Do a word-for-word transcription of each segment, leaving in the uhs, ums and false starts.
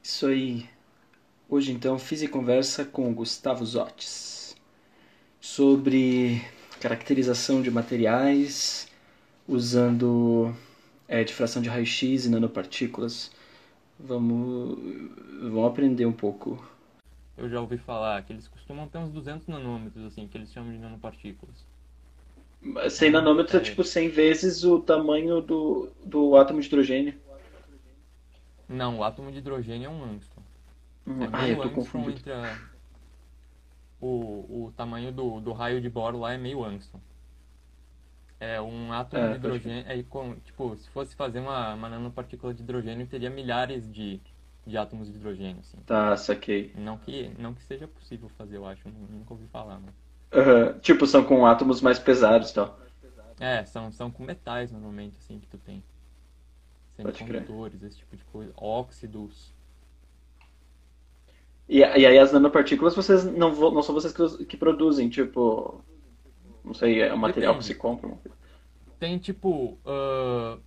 Isso aí. Hoje então fiz e conversa com o Gustavo Zotes sobre caracterização de materiais usando é, difração de raio-x e nanopartículas. Vamos, vamos aprender um pouco. Eu já ouvi falar que eles costumam ter uns duzentos nanômetros, assim, que eles chamam de nanopartículas. cem Então, nanômetros é é... tipo cem vezes o tamanho do, do átomo de hidrogênio. Não, o átomo de hidrogênio é um angstrom. Hum, É ah, eu meio tô angstrom confundido. entre a... o, o tamanho do, do raio de Bohr lá é meio angstrom. É um átomo É, de pode crer. hidrogênio, é, com, tipo, se fosse fazer uma, uma nanopartícula de hidrogênio, teria milhares de, de átomos de hidrogênio, assim. Tá, saquei. Não que, não que seja possível fazer, eu acho, nunca ouvi falar, mas... Aham. Tipo, são com átomos mais pesados e tal. É, são, são com metais, normalmente, assim, que tu tem. Pode crer. Semicondutores, esse tipo de coisa. Óxidos. E, e aí as nanopartículas vocês não, vo- não são vocês que, que produzem, tipo, não sei, é um material que se Depende. compra. Tem tipo. ah,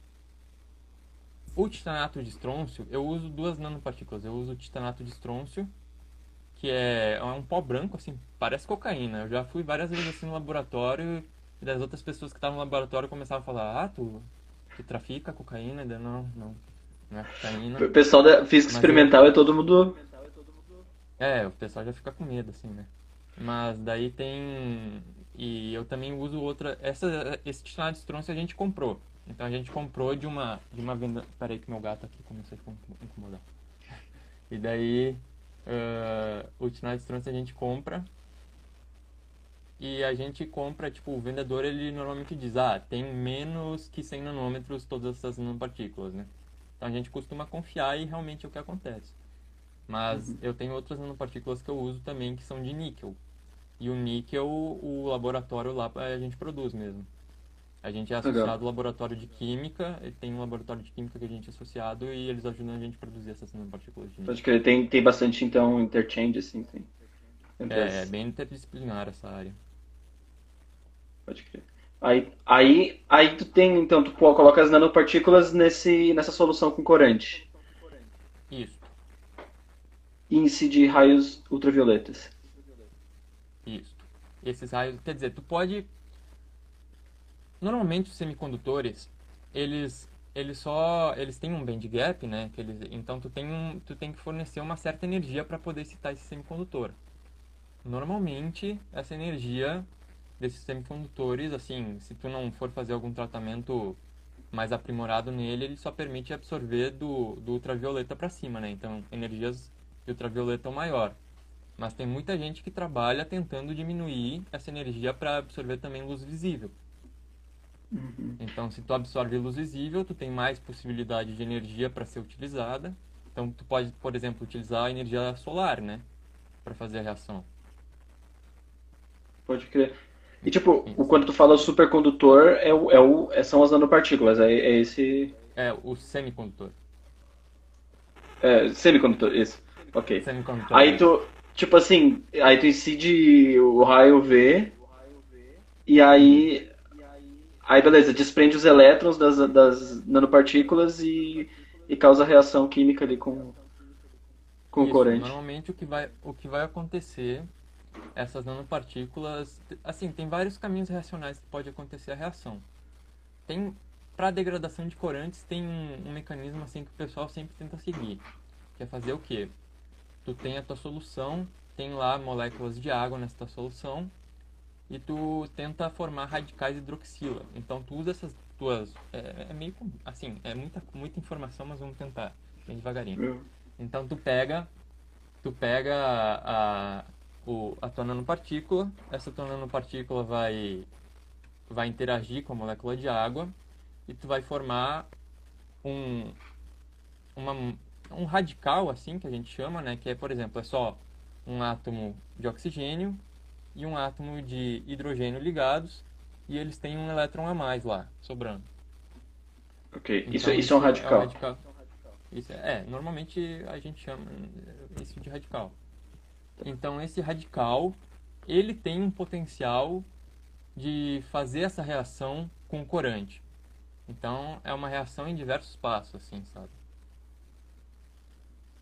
o titanato de estrôncio, eu uso duas nanopartículas. Eu uso o titanato de estrôncio, que é, é um pó branco, assim, parece cocaína. Eu já fui várias vezes assim no laboratório e das outras pessoas que estavam no laboratório começavam a falar: Ah, tu, tu trafica cocaína? Eu, não, não, não é cocaína. O pessoal da física Mas eu. experimental é todo mundo. É, o pessoal já fica com medo, assim, né? Mas daí tem. E eu também uso outra. Essa, esse titanato de estrôncio a gente comprou. Então a gente comprou de uma, de uma venda. Peraí que meu gato aqui começou a incomodar. E daí ah, o titanato de estrôncio a gente compra. E a gente compra, tipo, o vendedor ele normalmente diz: Ah, tem menos que cem nanômetros todas essas nanopartículas, né? Então a gente costuma confiar e realmente é o que acontece. Mas eu tenho outras nanopartículas que eu uso também que são de níquel. E o níquel, o laboratório lá a gente produz mesmo. A gente é Legal. associado ao laboratório de química, e tem um laboratório de química que a gente é associado e eles ajudam a gente a produzir essas nanopartículas de Pode níquel. crer. Tem, tem bastante, então, interchange, assim, tem, entre É, é as. bem interdisciplinar essa área. Pode crer. Aí, aí, aí tu tem, então, tu pô- coloca as nanopartículas nesse, nessa solução com corante. Isso, E incide raios ultravioletas. isso. Esses raios, quer dizer, tu pode. Normalmente os semicondutores, eles eles só eles têm um band gap, né? Que eles, então tu tem um, tu tem que fornecer uma certa energia para poder excitar esse semicondutor. Normalmente, essa energia desses semicondutores, assim, se tu não for fazer algum tratamento mais aprimorado nele, ele só permite absorver do, do ultravioleta para cima, né? Então, energias de ultravioleta ou maior. Mas tem muita gente que trabalha tentando diminuir essa energia para absorver também luz visível. Então, se tu absorve luz visível, tu tem mais possibilidade de energia para ser utilizada. Então, tu pode, por exemplo, utilizar a energia solar, né, para fazer a reação. Pode crer. E, tipo, o, Isso. quando tu fala supercondutor, é o, é o, é- são as nanopartículas. É, é esse. É, o semicondutor. É, semicondutor, isso. Ok. Semicondutor, Aí isso. tu, tipo assim, aí tu incide o raio V e Uhum. aí, aí beleza, desprende os elétrons das, das nanopartículas e, e causa reação química ali com, com o Isso. corante. Normalmente o que vai, o que vai acontecer, essas nanopartículas, assim, tem vários caminhos reacionais que pode acontecer a reação. Tem, para degradação de corantes, tem um, um mecanismo assim que o pessoal sempre tenta seguir, que é fazer o quê? Tu tem a tua solução, tem lá moléculas de água nessa tua solução, e tu tenta formar radicais hidroxila. Então tu usa essas tuas, é, é meio com- assim, é muita muita informação, mas vamos tentar bem devagarinho. Hum. Então tu pega, tu pega a, a, o, a tua nanopartícula, essa tua nanopartícula vai vai interagir com a molécula de água e tu vai formar um uma, um radical assim que a gente chama, né, que é, por exemplo, é só um átomo de oxigênio e um átomo de hidrogênio ligados e eles têm um elétron a mais lá, sobrando. Ok. Isso, Então isso é um isso é o radical. radical. Isso é, é, normalmente a gente chama isso de radical. Então esse radical, ele tem um potencial de fazer essa reação com o corante. Então é uma reação em diversos passos, assim, sabe?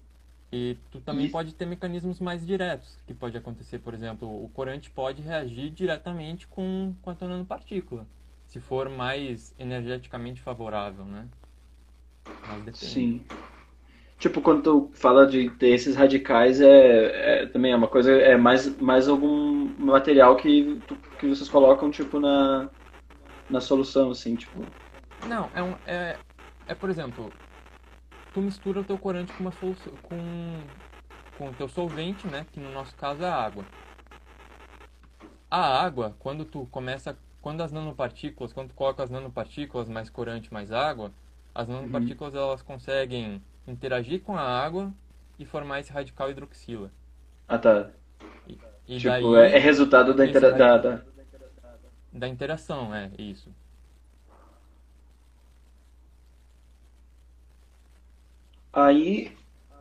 E tu também E pode ter mecanismos mais diretos, que pode acontecer, por exemplo, o corante pode reagir diretamente com, com a tua nanopartícula, se for mais energeticamente favorável, né? Mas depende. sim. Tipo, quando tu fala de ter esses radicais, é, é- também é uma coisa, é mais, mais algum material que, tu- que vocês colocam, tipo, na, na solução, assim, tipo. Não, é, um, é, é, por exemplo, tu mistura o teu corante com uma solução, com, com o teu solvente, né? Que no nosso caso é a água. A água, quando tu começa, quando as nanopartículas, quando tu coloca as nanopartículas mais corante mais água, as Uhum. nanopartículas elas conseguem interagir com a água e formar esse radical hidroxila. Ah, tá. E, e Tipo, é, é daí resultado da, esse intera ra- da, da- da interação, é isso. Aí,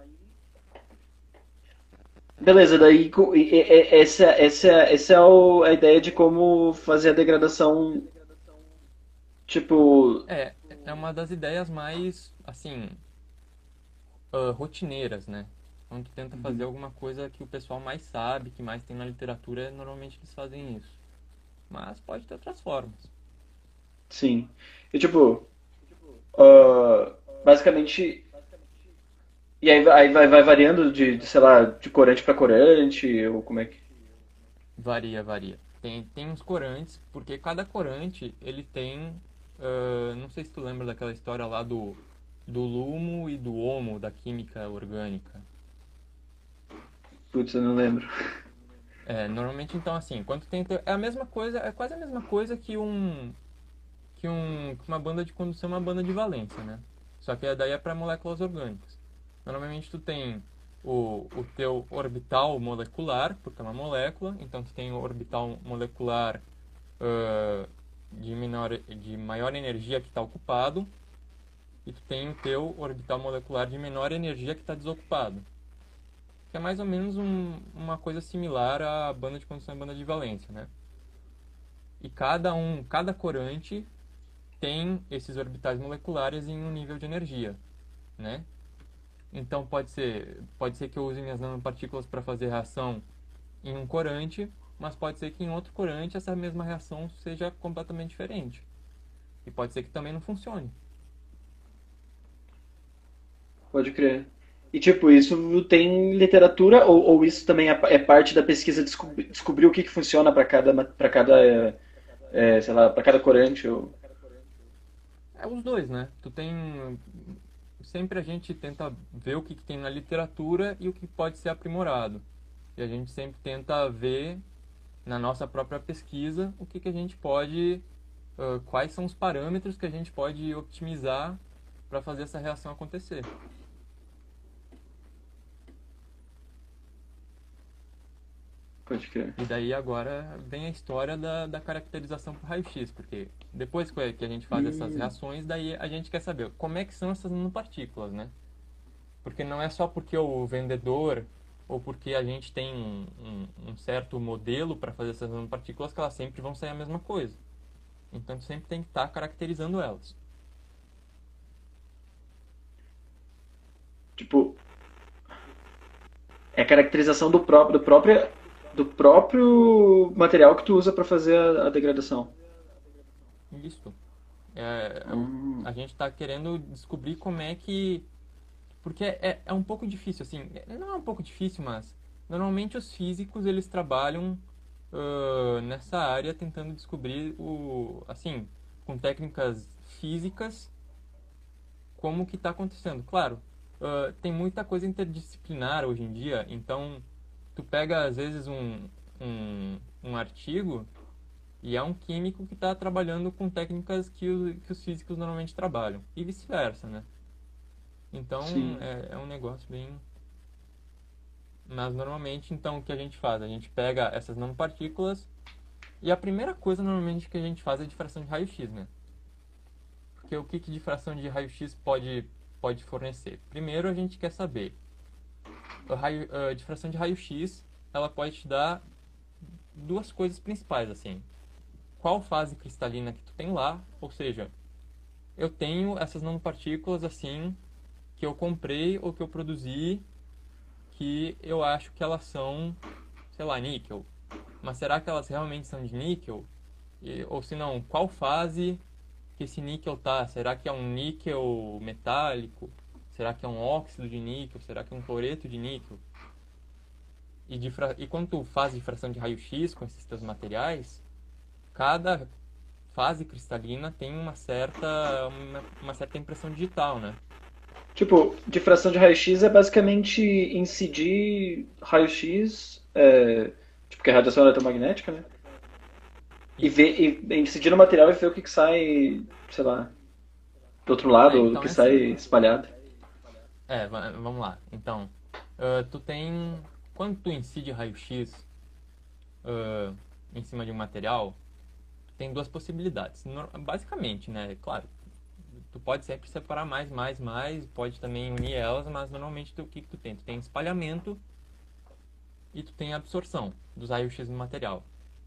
beleza, daí co- e- e- e- essa, essa, essa é o- a ideia de como fazer a degradação, tipo, É, é uma das ideias mais, assim, ah, rotineiras, né? Quando tu tenta fazer alguma coisa que o pessoal mais sabe, que mais tem na literatura, normalmente eles fazem isso. Mas pode ter outras formas. sim. E tipo, ah, basicamente, e aí, aí vai, vai variando de, de, sei lá, de corante para corante, ou como é que. Varia, varia. Tem, tem uns corantes, porque cada corante, ele tem... ah, não sei se tu lembra daquela história lá do, do lumo e do homo, da química orgânica. Putz, eu não lembro. É, normalmente, então, assim, quando tem... É a mesma coisa, é quase a mesma coisa que um... Que, um, que uma banda de condução é uma banda de valência, né? Só que daí é para moléculas orgânicas. Normalmente tu tem o, o teu orbital molecular, porque é uma molécula, então tu tem o orbital molecular ah, de, menor, de maior energia que está ocupado, e tu tem o teu orbital molecular de menor energia que está desocupado. Que é mais ou menos um, uma coisa similar à banda de condução e banda de valência, né? E cada um, cada corante tem esses orbitais moleculares em um nível de energia, né? Então pode ser, pode ser que eu use minhas nanopartículas para fazer reação em um corante, mas pode ser que em outro corante essa mesma reação seja completamente diferente. E pode ser que também não funcione. Pode crer. E tipo, isso tem literatura ou, ou isso também é, é parte da pesquisa descobrir, descobrir o que, que funciona para cada para cada é, é, sei lá, para cada corante ou É os dois, né? Tu tem sempre a gente tenta ver o que, que tem na literatura e o que pode ser aprimorado. E a gente sempre tenta ver na nossa própria pesquisa o que, que a gente pode, ah, quais são os parâmetros que a gente pode otimizar para fazer essa reação acontecer. pode crer. E daí agora vem a história da, da caracterização por raio-x, porque depois que que a gente faz essas Hum, reações, daí a gente quer saber como é que são essas nanopartículas, né? Porque não é só porque o vendedor ou porque a gente tem um, um- um certo modelo para fazer essas nanopartículas que elas sempre vão sair a mesma coisa. Então tu sempre tem que estar caracterizando elas. tipo, é caracterização do próprio do próprio do próprio material que tu usa para fazer a, a degradação. Isso. É, é o- Hum, a gente está querendo descobrir como é que. Porque é, é um pouco difícil, assim. é- Não é um pouco difícil, mas normalmente os físicos eles trabalham ah, nessa área tentando descobrir o, assim, com técnicas físicas como que está acontecendo. Claro, ah, tem muita coisa interdisciplinar hoje em dia, então tu pega às vezes um, um, um artigo e é um químico que está trabalhando com técnicas que, o- que os físicos normalmente trabalham, e vice-versa, né? Então sim. é, é um negócio bem. Mas normalmente, então, o que a gente faz? A gente pega essas nanopartículas e a primeira coisa normalmente que a gente faz é difração de raio-x, né? Porque o que que difração de raio-x pode, pode fornecer? Primeiro, a gente quer saber, a, raio, a difração de raio-x, ela pode te dar duas coisas principais, assim. Qual fase cristalina que tu tem lá, ou seja, eu tenho essas nanopartículas assim que eu comprei ou que eu produzi que eu acho que elas são, sei lá, níquel. Mas será que elas realmente são de níquel? E, ou se não, qual fase que esse níquel tá? Será que é um níquel metálico? Será que é um óxido de níquel? Será que é um cloreto de níquel? E, difra... e quando tu faz difração de raio-x com esses teus materiais, cada fase cristalina tem uma certa, uma, uma certa impressão digital, né? Tipo, difração de raio-x é basicamente incidir raio-x, é, tipo, que é radiação eletromagnética, né? E Isso. ver, e incidir no material e ver o que, que sai, sei lá, do outro Ah, lado, ou o então que é sai assim. espalhado. É, va- vamos lá. Então, ah, tu tem. Quando tu incide raio-x ah, em cima de um material, tu tem duas possibilidades. Nor- Basicamente, né? Claro, tu pode sempre separar mais, mais, mais, pode também unir elas, mas normalmente tu- o que que tu tem? Tu tem espalhamento e tu tem absorção dos raios-x no material.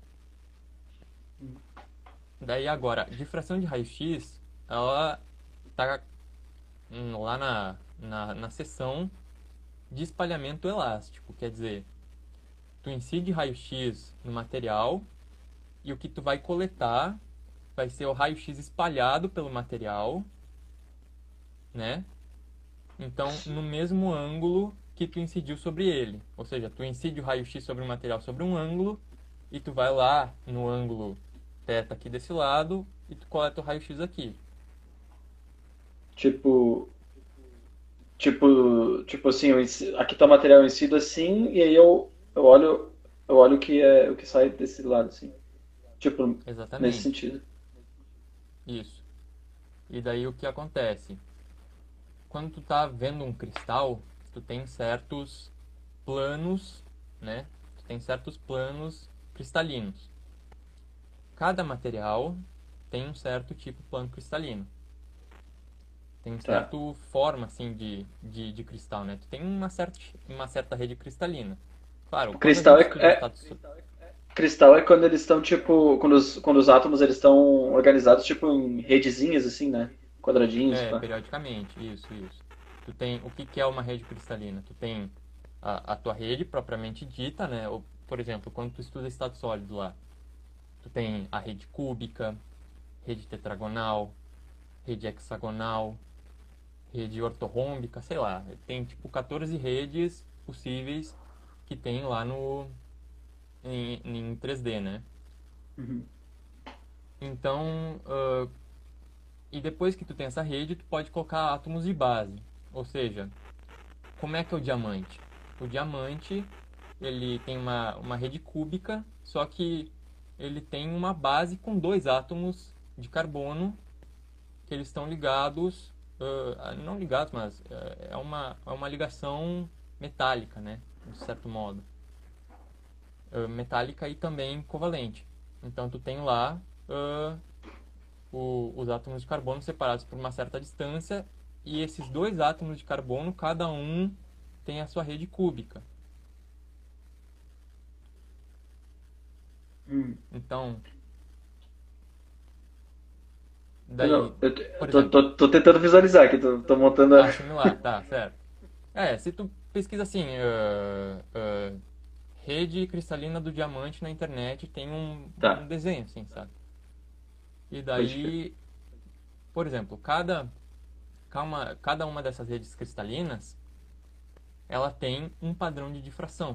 Daí agora, difração de raio-x, ela tá hum, lá na, na, na seção de espalhamento elástico, quer dizer, tu incide raio-x no material e o que tu vai coletar vai ser o raio-x espalhado pelo material, né? Então, no mesmo ângulo que tu incidiu sobre ele. Ou seja, tu incide o raio-x sobre o material sobre um ângulo e tu vai lá no ângulo θ aqui desse lado e tu coleta o raio-x aqui. Tipo, tipo, tipo assim, eu inci- aqui tá o material incido assim, e aí eu, eu olho, eu olho o que é, o que sai desse lado, assim. Tipo, nesse Exatamente. sentido. Isso. E daí o que acontece? Quando tu tá vendo um cristal, tu tem certos planos, né? Tu tem certos planos cristalinos. Cada material tem um certo tipo de plano cristalino. Tem um Tá. certo forma assim de, de, de cristal, né? Tu tem uma certa, uma certa rede cristalina. Claro, O quando a cristal gente é, estuda é- estado so- cristal é quando eles estão, tipo, quando os, quando os átomos eles estão organizados, tipo, em redezinhas, assim, né? Quadradinhos, é, pá. periodicamente, isso, isso. Tu tem o que que é uma rede cristalina? Tu tem a, a tua rede propriamente dita, né? Ou, por exemplo, quando tu estuda estado sólido lá, tu tem a rede cúbica, rede tetragonal, rede hexagonal, rede ortorrômbica, sei lá. Tem tipo quatorze redes possíveis que tem lá no em, em três D, né? Uhum. Então, ah, e depois que tu tem essa rede, tu pode colocar átomos de base. Ou seja, como é que é o diamante? O diamante, ele tem uma, uma rede cúbica, só que ele tem uma base com dois átomos de carbono que eles estão ligados, ah, não ligados, mas eh, é uma, é uma ligação metálica, né? De certo modo. Ah, metálica e também covalente. Então tu tem lá ah, o- os átomos de carbono separados por uma certa distância e esses dois átomos de carbono, cada um tem a sua rede cúbica. Hum. Então, Eu, não, daí, eu, por eu tô, exemplo, tô, tô tentando visualizar aqui, tô, tô montando a... ah, similar, tá, certo. É, se tu pesquisa assim, ah, ah, rede cristalina do diamante na internet, tem um, um Tá, desenho, assim, sabe? E pode crer. daí, por exemplo, cada, cada, cada uma dessas redes cristalinas, ela tem um padrão de difração,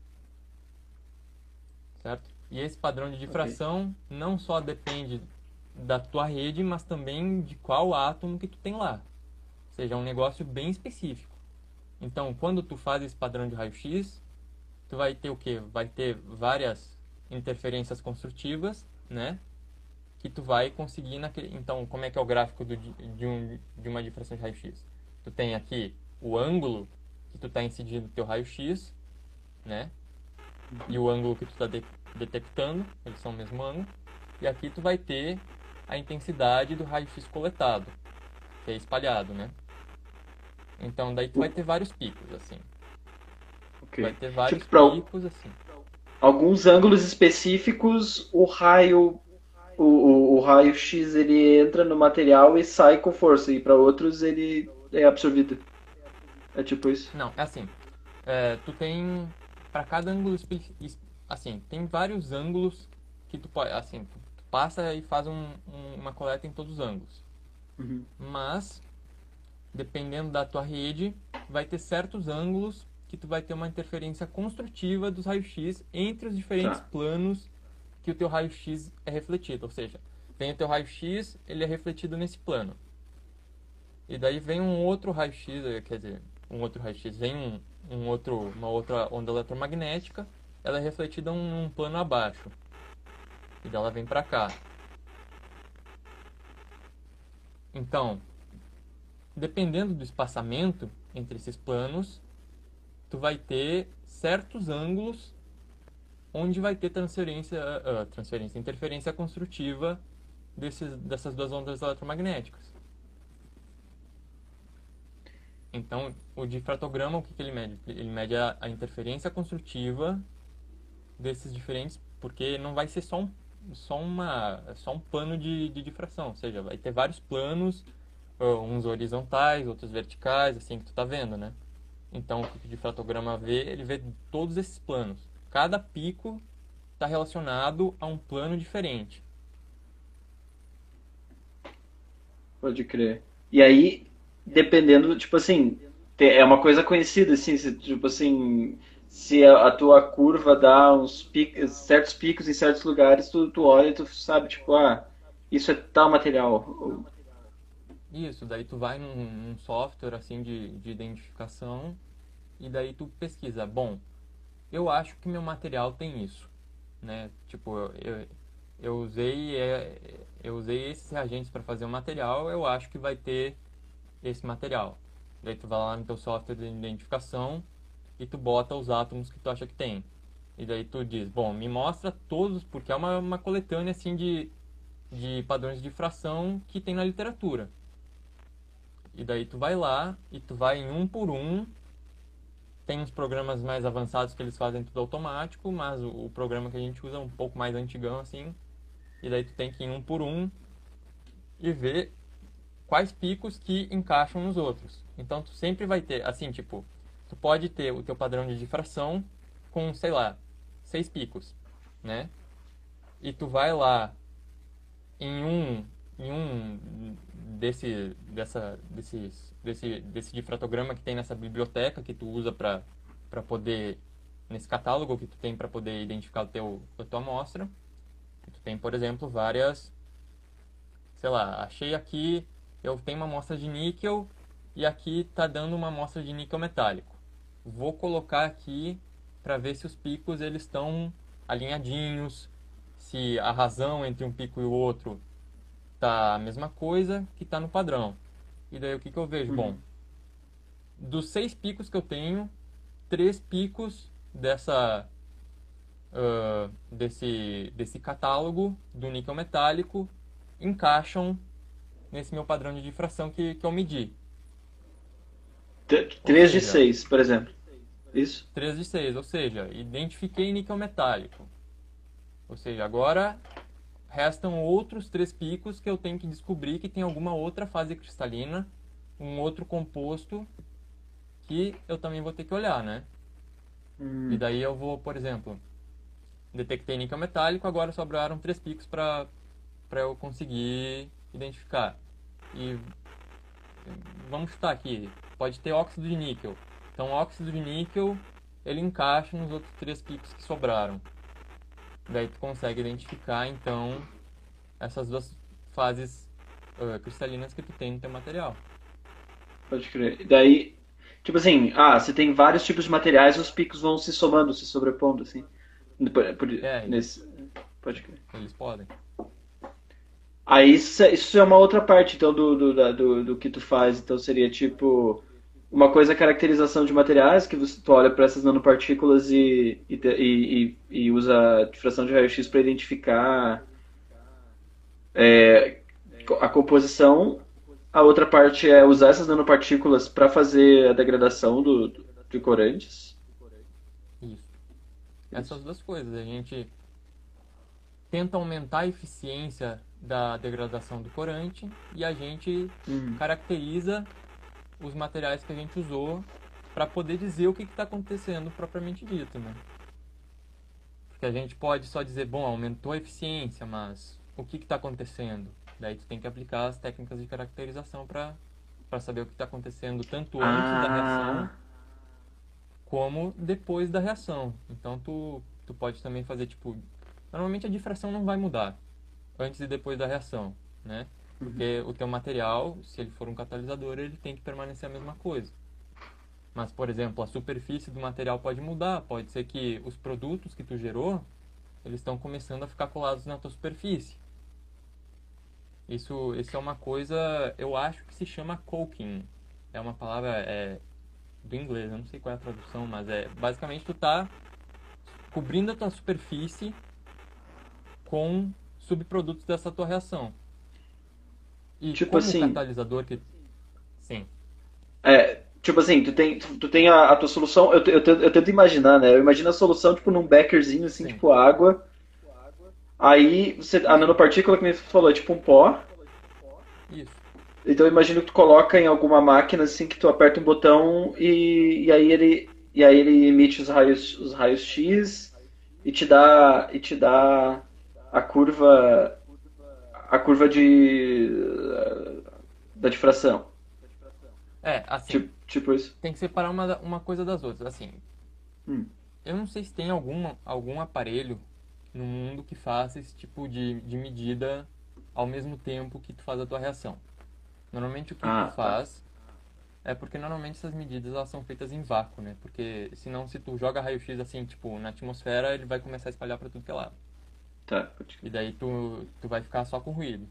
certo? E esse padrão de Ok. difração não só depende da tua rede, mas também de qual átomo que tu tem lá. Ou seja, é um negócio bem específico. Então, quando tu faz esse padrão de raio-x, tu vai ter o quê? Vai ter várias interferências construtivas, né? Que tu vai conseguir naquele... Então, como é que é o gráfico do, de, um, de uma difração de raio-x? Tu tem aqui o ângulo que tu está incidindo no teu raio-x, né? E o ângulo que tu está de, detectando, eles são o mesmo ângulo. E aqui tu vai ter a intensidade do raio-x coletado, que é espalhado, né? Então, daí tu vai O- ter vários picos, assim. Tu vai ok. ter Tipo, vários para picos, assim. alguns ângulos específicos, o raio, o, o, o raio X ele entra no material e sai com força, e para outros ele é absorvido. É tipo isso. Não, é assim. É, tu tem para cada ângulo espe- es- assim, tem vários ângulos que tu pode, assim, tu tu passa e faz um- um- uma coleta em todos os ângulos. Uhum. Mas dependendo da tua rede, vai ter certos ângulos que tu vai ter uma interferência construtiva dos raios-x entre os diferentes Tá. planos que o teu raio-x é refletido. Ou seja, vem o teu raio-x, ele é refletido nesse plano. E daí vem um outro raio-x, eh, quer dizer, um outro raio-x, vem um, um outro, uma outra onda eletromagnética, ela é refletida num plano abaixo. E daí ela vem para cá. Então, dependendo do espaçamento entre esses planos, tu vai ter certos ângulos onde vai ter transferência, uh, transferência, interferência construtiva desses, dessas duas ondas eletromagnéticas. Então, o difratograma, o que, que ele mede? Ele mede a, a interferência construtiva desses diferentes, porque não vai ser só um, só uma, só um plano de, de difração, ou seja, vai ter vários planos, uh, uns horizontais, outros verticais, assim que tu tá vendo, né? Então, o que o difratograma vê, ele vê todos esses planos. Cada pico está relacionado a um plano diferente. Pode crer. E aí, dependendo, tipo assim, te- é uma coisa conhecida, assim, se, tipo assim, se a, a tua curva dá uns picos, certos picos em certos lugares, tu, tu olha e tu sabe, tipo, ah, isso é tal material. Ou- Isso, daí tu vai num, num software assim de, de identificação e daí tu pesquisa. Bom, eu acho que meu material tem isso, né? Tipo, eu, eu, eu usei é, eu usei esses reagentes para fazer o material, eu acho que vai ter esse material. Daí tu vai lá no teu software de identificação e tu bota os átomos que tu acha que tem. E daí tu diz, bom, me mostra todos, porque é uma, uma coletânea assim de, de padrões de difração que tem na literatura. E daí tu vai lá e tu vai em um por um. Tem uns programas mais avançados que eles fazem tudo automático, mas o, o programa que a gente usa é um pouco mais antigão assim. E daí tu tem que ir um por um e ver quais picos que encaixam nos outros. Então tu sempre vai ter, assim, tipo, tu pode ter o teu padrão de difração com, sei lá, seis picos, né? E tu vai lá em um em um desse dessa desses desse desse difratograma que tem nessa biblioteca que tu usa para para poder nesse catálogo que tu tem para poder identificar o teu a tua amostra. Tu tem, por exemplo, várias, sei lá, achei aqui, eu tenho uma amostra de níquel e aqui está dando uma amostra de níquel metálico. Vou colocar aqui para ver se os picos eles estão alinhadinhos, se a razão entre um pico e o outro tá a mesma coisa que está no padrão. E daí o que que eu vejo? Bom, Uhum. dos seis picos que eu tenho, três picos dessa ah, desse desse catálogo do níquel metálico encaixam nesse meu padrão de difração que, que eu medi. T- Ou três de seja, seis, por exemplo. Isso? três de seis, ou seja, identifiquei níquel metálico. Ou seja, agora restam outros três picos que eu tenho que descobrir que tem alguma outra fase cristalina, um outro composto que eu também vou ter que olhar, né? E Hum, daí eu vou, por exemplo, detectei níquel metálico, agora sobraram três picos para para eu conseguir identificar. E vamos chutar aqui, pode ter óxido de níquel. Então, óxido de níquel, ele encaixa nos outros três picos que sobraram. Daí tu consegue identificar, então, essas duas fases uh, cristalinas que tu tem no teu material. pode crer. E daí, tipo assim, ah, você tem vários tipos de materiais, os picos vão se somando, se sobrepondo, assim. Por- por- É, eles, nesse, pode crer. eles podem. Aí isso, é- isso é uma outra parte, então, do, do, da- do, do que tu faz. Então seria tipo, uma coisa é caracterização de materiais, que você, tu olha para essas nanopartículas e, e, te- e, e- e usa a difração de raio-x para identificar a composição. A outra parte é usar essas nanopartículas para fazer a degradação do, do- de corantes. Isso. Isso. Essas duas coisas. A gente tenta aumentar a eficiência da degradação do corante e a gente Hum, caracteriza os materiais que a gente usou para poder dizer o que está acontecendo propriamente dito, né? Porque a gente pode só dizer, bom, aumentou a eficiência, mas o que está acontecendo? Daí tu tem que aplicar as técnicas de caracterização para para saber o que está acontecendo tanto antes da reação Ah, como depois da reação. Então tu, tu pode também fazer tipo, normalmente a difração não vai mudar antes e depois da reação, né? Porque o teu material, se ele for um catalisador, ele tem que permanecer a mesma coisa. Mas, por exemplo, a superfície do material pode mudar. Pode ser que os produtos que tu gerou, eles estão começando a ficar colados na tua superfície. Isso, isso é uma coisa, eu acho que se chama coating. É uma palavra é, do inglês, eu não sei qual é a tradução, mas é basicamente tu tá cobrindo a tua superfície com subprodutos dessa tua reação. E tipo como o assim, catalisador que... Sim, é, tipo assim, tu tem, tu, tu tem a, a tua solução, eu, te- eu, tento- eu tento imaginar, né? Eu imagino a solução, tipo, num bekerzinho, assim, sim. tipo água. Aí, você, a nanopartícula, que nem você falou, é tipo um pó. Isso. Então eu imagino que tu coloca em alguma máquina, assim, que tu aperta um botão e, e aí ele, e aí ele emite os raios, os raios X e te dá, e te dá a curva, a curva de, da difração. É, assim, Tipo, tipo isso. tem que separar uma, da- uma coisa das outras. Assim, Hum. eu não sei se tem alguma, algum aparelho no mundo que faça esse tipo de, de medida ao mesmo tempo que tu faz a tua reação. Normalmente o que tu Ah, tá. faz é porque normalmente essas medidas elas são feitas em vácuo, né? Porque senão se tu joga raio-x assim, tipo, na atmosfera, ele vai começar a espalhar para tudo que é lado. Tá, pode E crer. daí tu, tu vai ficar só com ruído.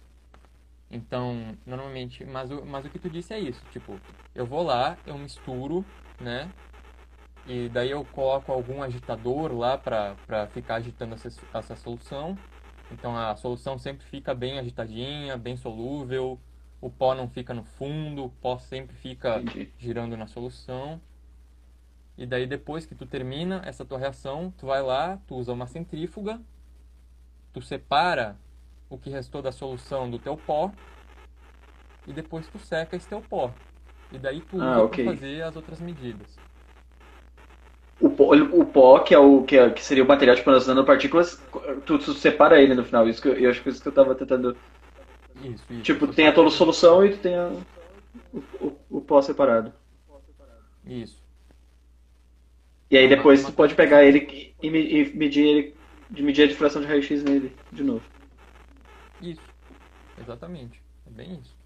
Então, normalmente, mas o, mas o que tu disse é isso, tipo, eu vou lá, eu misturo, né? E daí eu coloco algum agitador lá para para ficar agitando essa, essa solução. Então a solução sempre fica bem agitadinha, bem solúvel, o pó não fica no fundo, o pó sempre fica Entendi. girando na solução. E daí depois que tu termina essa tua reação, tu vai lá, tu usa uma centrífuga, tu separa o que restou da solução do teu pó e depois tu seca esse teu pó. E daí tu Ah, usa ok. para fazer as outras medidas. O pó, o pó que é o que, é, que seria o material tipo nas nanopartículas, tu, tu separa ele no final. Isso que eu, eu acho que é isso que eu tava tentando. Isso, isso. Tipo, Tu tem a tua separa solução e tu tem a, o, o, o pó separado. isso. E aí É uma, depois uma tu pode coisa que pegar fica. ele e, me- e medir ele, de medir a difração de raio-x nele de novo. Isso, exatamente. É bem isso.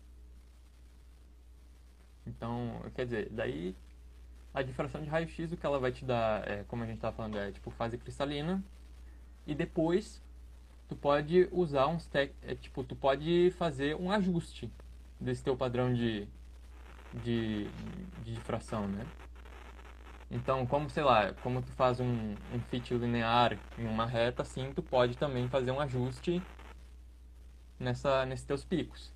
Então, quer dizer, daí a difração de raio-x, o que ela vai te dar, é, como a gente estava falando, é tipo fase cristalina. E depois tu pode usar uns tec... é, tipo, tu pode fazer um ajuste desse teu padrão de, de, de difração, né? Então, como, sei lá, como tu faz um, um fit linear em uma reta, assim, tu pode também fazer um ajuste nessa, nesses teus picos.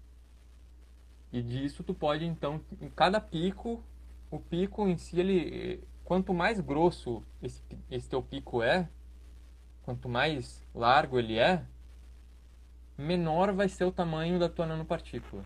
E disso tu pode, então, em cada pico, o pico em si, ele, quanto mais grosso esse, esse teu pico é, quanto mais largo ele é, menor vai ser o tamanho da tua nanopartícula.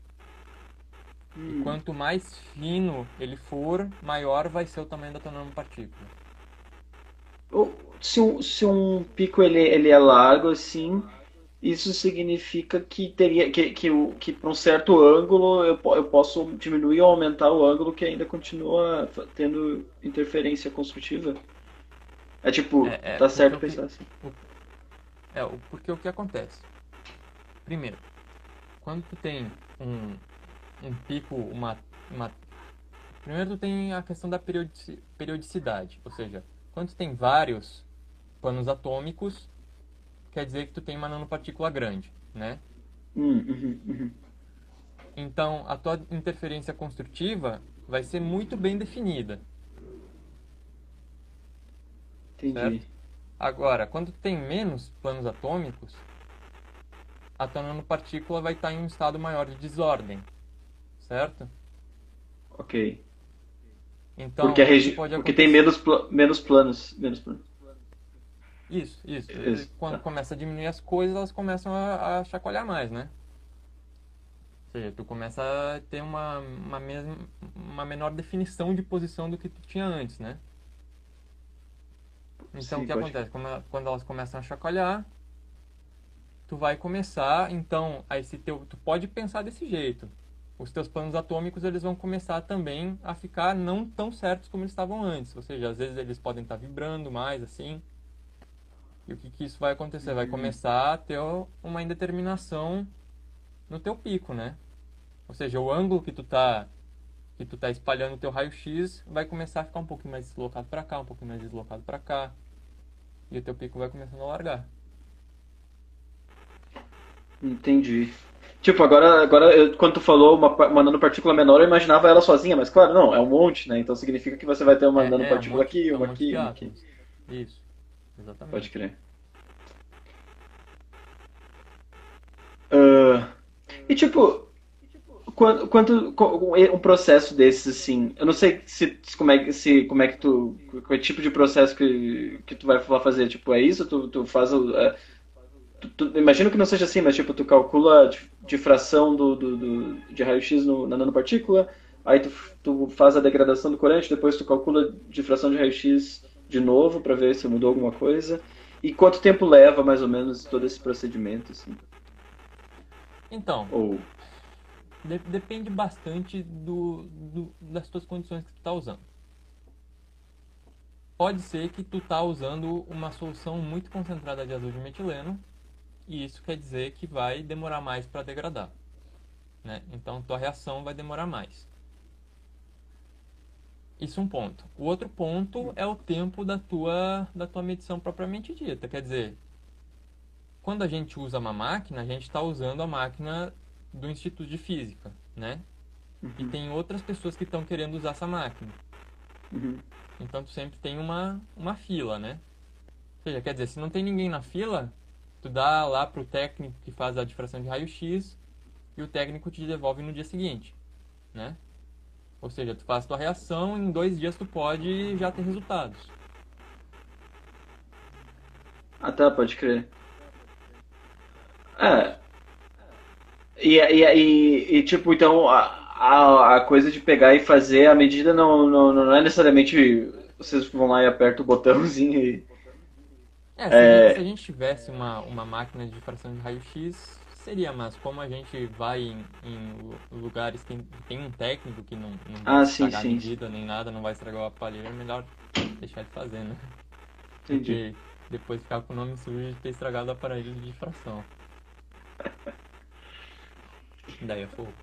E Hum. quanto mais fino ele for, maior vai ser o tamanho da tua nanopartícula. O- Se um, se um pico ele, ele é largo assim, isso significa que teria que, que, o- que para um certo ângulo eu, po- eu posso diminuir ou aumentar o ângulo que ainda continua fa- tendo interferência construtiva. É tipo, É, é, tá porque certo o que, pensar assim. o, é, o- porque o que acontece? Primeiro, quando tu tem um, um pico, uma, uma... Primeiro tu tem a questão da periodici- periodicidade, ou seja, quando tu tem vários panos atômicos, quer dizer que tu tem uma nanopartícula grande, né? Hum, uhum, uhum. Então, a tua interferência construtiva vai ser muito bem definida, Entendi. certo? Agora, quando tu tem menos panos atômicos, a tua nanopartícula vai estar em um estado maior de desordem, certo? Ok. Porque, a Então, o que regi... pode porque tem acontecer? menos, pla- menos planos. Menos planos. Isso, isso. E Isso, quando tá. começa a diminuir as coisas, elas começam a, a chacoalhar mais, né? Ou seja, tu começa a ter uma, uma, mesma, uma menor definição de posição do que tu tinha antes, né? Então, o Sim, que pode acontece? crer. Quando ela- quando elas começam a chacoalhar, tu vai começar, então, a esse teu, tu pode pensar desse jeito. Os teus planos atômicos, eles vão começar também a ficar não tão certos como eles estavam antes. Ou seja, às vezes eles podem estar vibrando mais, assim. E o que que isso vai acontecer? Vai Hum, começar a ter uma indeterminação no teu pico, né? Ou seja, o ângulo que tu tá que tu tá espalhando o teu raio-x vai começar a ficar um pouquinho mais deslocado para cá, um pouquinho mais deslocado para cá, e o teu pico vai começando a largar. entendi. Tipo, agora, agora eu- quando tu falou uma, pa- uma nanopartícula menor, eu imaginava ela sozinha, mas claro, não, é um monte, né? Então significa que você vai ter uma É, é um nanopartícula monte, aqui, é um uma monte aqui, de uma aqui. átomos. Isso, Pode exatamente. crer. Ah, e tipo, quando, quando co- um processo desses, assim, eu não sei se, se como é, que- se, como é que tu, qual tipo de processo que, que tu vai fazer, tipo, é isso? Tu, tu faz o, é, tu, tu- imagino que não seja assim, mas tipo, tu calcula a dif- difração do, do, do- de raio-x no- na nanopartícula, aí tu, tu faz a degradação do corante, depois tu calcula a difração de raio-x de novo para ver se mudou alguma coisa. E quanto tempo leva, mais ou menos, todo esse procedimento, assim? Então, Ou... de- depende bastante do, do- das tuas condições que tu tá usando. Pode ser que tu tá usando uma solução muito concentrada de azul de metileno, e isso quer dizer que vai demorar mais para degradar, né? Então, tua reação vai demorar mais. Isso é um ponto. O outro ponto é o tempo da tua, da tua medição propriamente dita. Quer dizer, quando a gente usa uma máquina, a gente está usando a máquina do Instituto de Física, né? E Uhum, tem outras pessoas que estão querendo usar essa máquina. uhum. Então, tu sempre tem uma, uma fila, né? Ou seja, quer dizer, se não tem ninguém na fila, tu dá lá pro técnico que faz a difração de raio-x e o técnico te devolve no dia seguinte, né? Ou seja, tu faz tua reação e em dois dias tu pode já ter resultados. Ah, tá, pode crer. É, e, e, e, e, tipo, então, a, a, a coisa de pegar e fazer a medida não, não, não é necessariamente vocês vão lá e apertam o botãozinho e... É, se a gente, se a É... gente tivesse uma, uma máquina de difração de raio-x, seria, mas como a gente vai em, em lu- lugares que tem um técnico que não, não vai Ah, sim, estragar a sim, sim. medida nem nada, não vai estragar o aparelho, é melhor deixar de fazer, né? Do Entendi. que depois ficar com o nome sujo de ter estragado o aparelho de difração. Daí é fogo.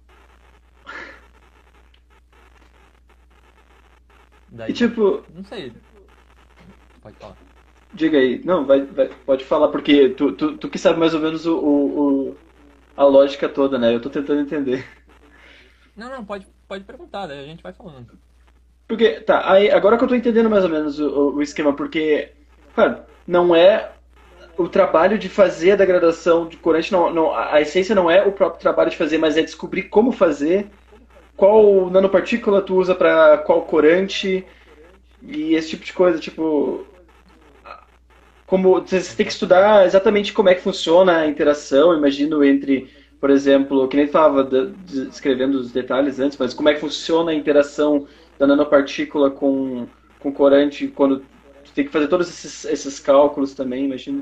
E Daí, tipo, não sei, pode falar. diga aí, não, vai, vai, pode falar, porque tu, tu, tu que sabe mais ou menos o, o, o- a lógica toda, né? Eu tô tentando entender. Não, não, pode, pode perguntar, daí a gente vai falando. Porque, tá, aí, agora que eu tô entendendo mais ou menos o, o o esquema, porque, claro, não é o trabalho de fazer a degradação de corante, não, não, a a essência não é o próprio trabalho de fazer, mas é descobrir como fazer, qual nanopartícula tu usa para qual corante e esse tipo de coisa, tipo, como você tem que estudar Exatamente. exatamente como é que funciona a interação, imagino entre, por exemplo, que nem tu estava descrevendo os detalhes antes, mas como é que funciona a interação da nanopartícula com com corante quando tu tem que fazer todos esses, esses cálculos também, imagino.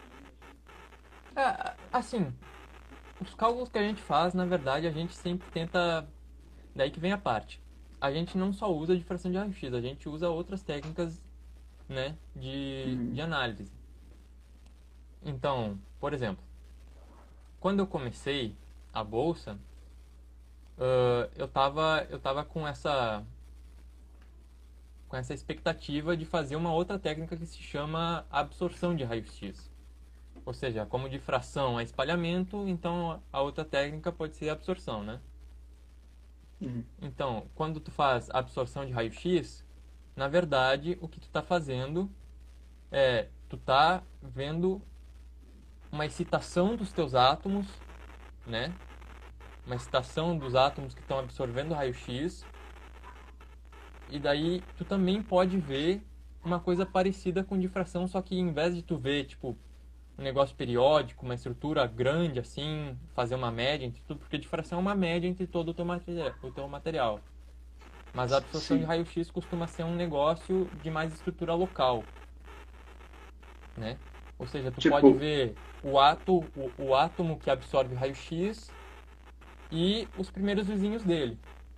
É, assim, os cálculos que a gente faz, na verdade, a gente sempre tenta. Daí que vem a parte. A gente não só usa difração de raio-x, a gente usa outras técnicas, né, de, Uhum. de análise. Então, por exemplo, quando eu comecei a bolsa, ãh, eu tava, eu tava com essa, com essa expectativa de fazer uma outra técnica que se chama absorção de raio-x. Ou seja, como difração é espalhamento, então a outra técnica pode ser absorção, né? Uhum. Então, quando tu faz absorção de raio-x, na verdade, o que tu está fazendo é, tu tá vendo uma excitação dos teus átomos, né? Uma excitação dos átomos que estão absorvendo o raio-x, e daí tu também pode ver uma coisa parecida com difração, só que em vez de tu ver, tipo, um negócio periódico, uma estrutura grande assim, fazer uma média entre tudo, porque difração é uma média entre todo o teu material, o teu material. Mas a absorção de Sim. raio-x costuma ser um negócio de mais estrutura local, né? Ou seja, tu pode Tipo, ver o, ato, o, o átomo que absorve raio-x e os primeiros vizinhos dele.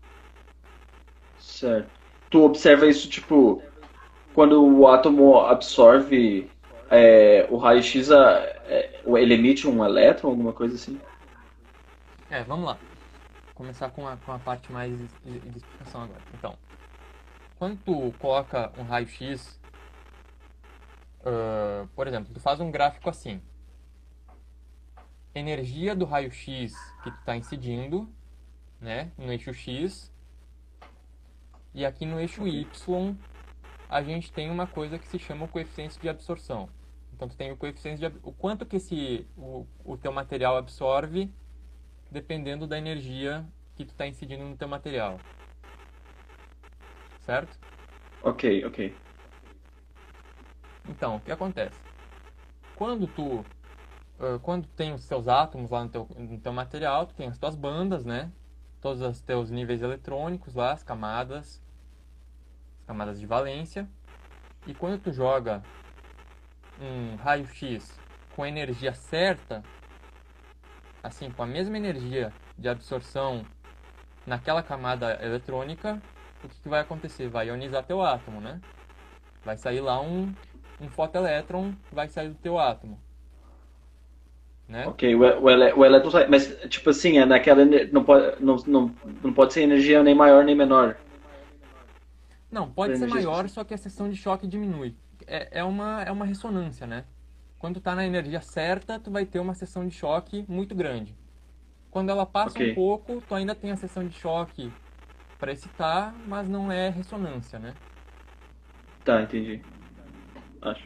certo. Tu observa isso, tipo, quando o átomo absorve é, o raio-x, a- é, ele emite um elétron, alguma coisa assim? É, vamos lá. Vou começar com a, com a parte mais de, de explicação agora. Então, quando tu coloca um raio-x, uh, por exemplo, tu faz um gráfico assim. Energia do raio-x que tu está incidindo, né, no eixo X, e aqui no eixo Ok. Y a gente tem uma coisa que se chama o coeficiente de absorção. Então tu tem o coeficiente de ab... o quanto que esse o, o teu material absorve dependendo da energia que tu está incidindo no teu material, certo? Ok, ok. Então, o que acontece? Quando tu ah, quando tem os teus átomos lá no teu, no teu material, tu tem as tuas bandas, né? Todos os teus níveis eletrônicos lá, as camadas, as camadas de valência. E quando tu joga um raio-x com a energia certa, assim, com a mesma energia de absorção naquela camada eletrônica, o que, que vai acontecer? Vai ionizar teu átomo, né? Vai sair lá um, um fotoelétron, vai sair do teu átomo, né? Ok, o, e- o, ele- o elétron sai. Mas, tipo assim, é naquela. ener- Não pode, não, não, não pode ser energia nem maior nem menor Não, para pode ser energia maior, específica. só que a seção de choque diminui. É, é uma, é uma ressonância, né? Quando tu tá na energia certa, tu vai ter uma seção de choque muito grande. Quando ela passa Ok, um pouco, tu ainda tem a seção de choque para excitar, mas não é ressonância, né? tá, entendi. Acho.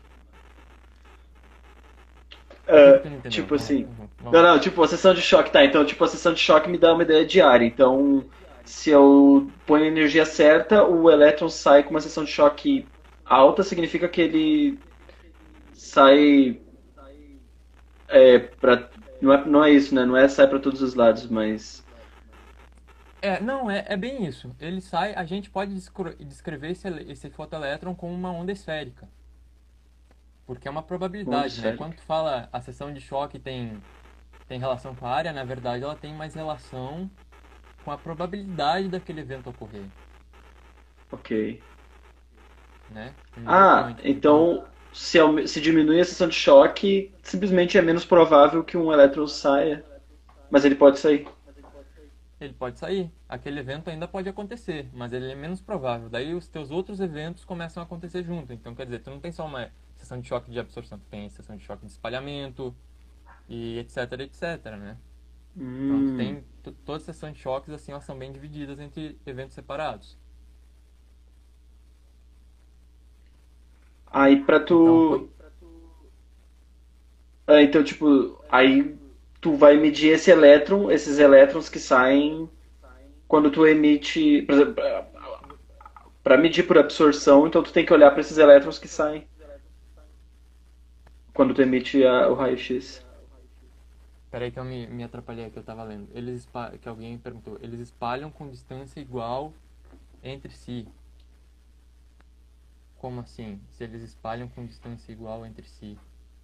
O que que Ah, tu não entendeu? tipo Vamos, assim. vamos, Não, vamos. não, tipo, a sessão de choque, tá. Então, tipo, a sessão de choque me dá uma ideia de área. Então, se eu ponho a energia certa, o elétron sai com uma sessão de choque alta, significa que ele sai é, pra. Não é, não é isso, né? Não é sai pra todos os lados, mas. É, não, é, é bem isso. Ele sai, a gente pode descro- descrever esse, ele- esse fotoelétron como uma onda esférica, porque é uma Uma onda probabilidade, né? Quando esférica. tu fala a seção de choque tem, tem relação com a área, na verdade ela tem mais relação com a probabilidade daquele evento ocorrer, Ok. né? Um número Ah, quântico. Então, então se, aume- se diminui a seção de choque, simplesmente é menos provável que um elétron saia. Mas ele pode sair. ele pode sair. Aquele evento ainda pode acontecer, mas ele é menos provável. Daí os teus outros eventos começam a acontecer junto. Então, quer dizer, tu não tem só uma seção de choque de absorção, tu tem seção de choque de espalhamento e etc, etc, né? Então, tu Hum. tem tu- todas as seções de choques assim, elas são bem divididas entre eventos separados. Aí pra Então, quando tu. Ah, então, tipo, aí tu vai medir esse elétron, esses elétrons que saem quando tu emite. Por exemplo, para medir por absorção, então tu tem que olhar para esses elétrons que saem quando tu emite a- o raio-x. Peraí que eu me, me atrapalhei que eu tava lendo. Eles espa- que alguém perguntou. Eles espalham com distância igual entre si. Como assim? Se eles espalham com distância igual entre si?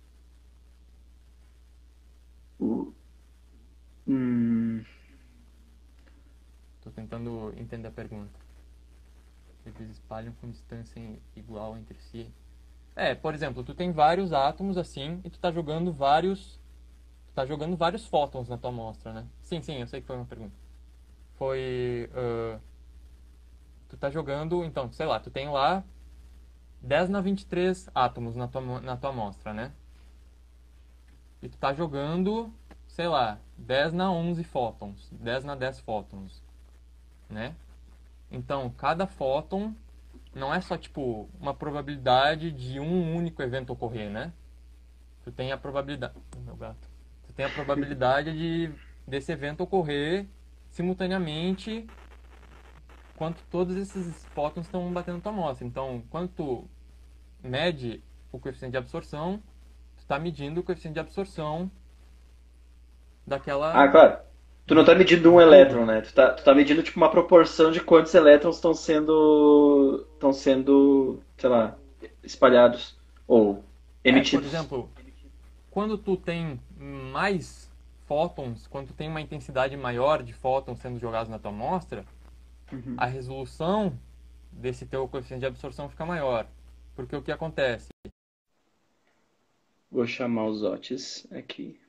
O- hum, Tô tentando entender a pergunta. Eles espalham com distância igual entre si. É, por exemplo, tu tem vários átomos assim e tu tá jogando vários, tu tá jogando vários fótons na tua amostra, né? Sim, sim, eu sei que foi uma pergunta. Foi, ah, tu tá jogando, então, sei lá, tu tem lá dez na vinte e três átomos na tua, mo- na tua amostra, né? E tu tá jogando, sei lá, dez na onze fótons, dez na dez fótons, né? Então, cada fóton não é só, tipo, uma probabilidade de um único evento ocorrer, né? Tu tem a probabilidade... Oh, meu gato. Tu tem a probabilidade de desse evento ocorrer simultaneamente enquanto todos esses fótons estão batendo tua amostra. Então, quando tu mede o coeficiente de absorção, tá medindo o coeficiente de absorção Ah, daquela claro. Tu não tá medindo um de tudo, elétron, né? né? Tu tá, tu tá medindo tipo uma proporção de quantos elétrons estão sendo, estão sendo, sei lá, espalhados ou É, por emitidos. exemplo, quando tu tem mais fótons, quando tu tem uma intensidade maior de fótons sendo jogados na tua amostra, a resolução desse teu coeficiente de absorção fica maior. Porque o que acontece? Vou chamar os Otis aqui.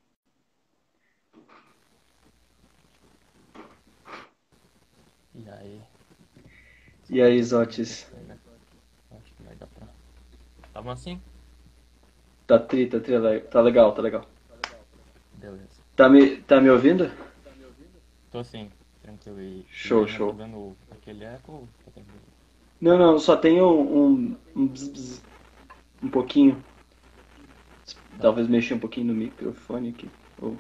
E aí, só E mais aí, um pouquinho que Zotis? esse pega. Acho que vai dar pra. Tá bom assim? Tá tri, tá tri, tá legal, tá legal. Beleza. Tá me, tá me ouvindo? Tô assim, tranquilo. E, e Show, ainda tá show. dando aquele eco ou tá tranquilo? Não, não, só tenho um, um, bzz, bzz, um pouquinho. Tá. Talvez mexer um pouquinho no microfone aqui. Ou-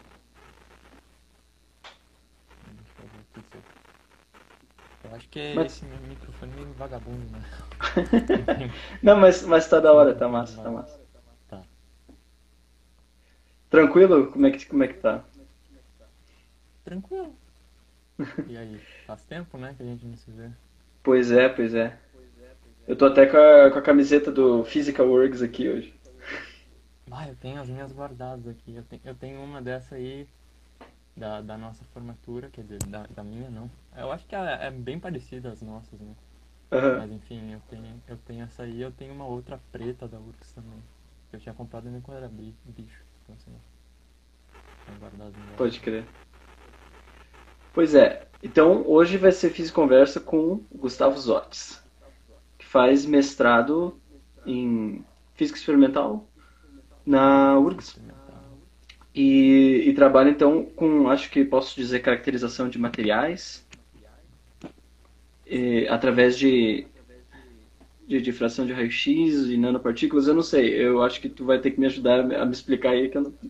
Deixa eu ver aqui se eu. Eu acho que é Mas. esse meu microfone meio vagabundo, né? Não, mas, mas tá da Esse hora, tá microfone massa, tá vagabundo. massa. Tá. Tranquilo? Como é que, como é que tá? Tranquilo. E aí? Faz tempo, né, que a gente não se vê. Pois é, pois é. Eu tô até com a, com a camiseta do Physical Works aqui hoje. Ah, eu tenho as minhas guardadas aqui. Eu tenho, eu tenho uma dessa aí da, da nossa formatura, quer dizer, da, da minha não. Eu acho que é, é bem parecida às nossas, né? Aham. Mas enfim, eu tenho, eu tenho essa aí, eu tenho uma outra preta da Urcs também. Que eu tinha comprado nem quando era bi- bicho. Então assim, tinha guardado no Pode guarda-roupa. crer. Pois é. Então, hoje vai ser Fiz Conversa com o Gustavo Zotes, que faz mestrado em Física Experimental na Física URGS. experimental. E, e trabalha então com, acho que posso dizer, caracterização de materiais eh, através de, de difração de raio-x e nanopartículas. Eu não sei, eu acho que tu vai ter que me ajudar a me explicar aí que eu não...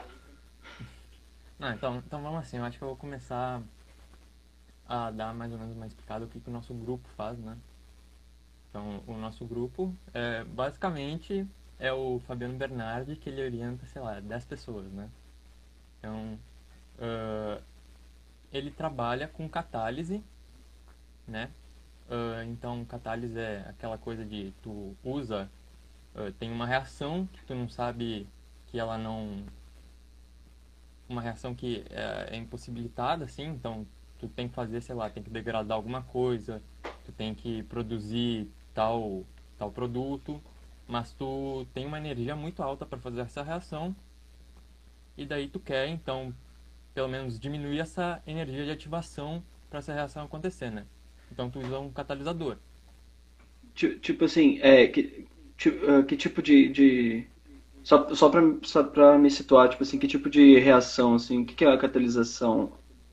Não, então, então vamos assim, eu acho que eu vou começar a dar mais ou menos uma explicada o que, que o nosso grupo faz, né? Então, o nosso grupo, é, basicamente, é o Fabiano Bernardi, que ele orienta, sei lá, dez pessoas, né? Então, ah, ele trabalha com catálise, né? Ah, então, catálise é aquela coisa de tu usa, ah, tem uma reação que tu não sabe que ela não... Uma reação que é, é impossibilitada, assim, então tu tem que fazer, sei lá, tem que degradar alguma coisa, tu tem que produzir tal, tal produto, mas tu tem uma energia muito alta para fazer essa reação, e daí tu quer, então, pelo menos diminuir essa energia de ativação para essa reação acontecer, né? Então tu usa um catalisador. Ti- Tipo assim, é, que, ti- ah, que tipo de, de... Só, só pra, só pra me situar, tipo assim, que tipo de reação, assim, o que que é a catalisação?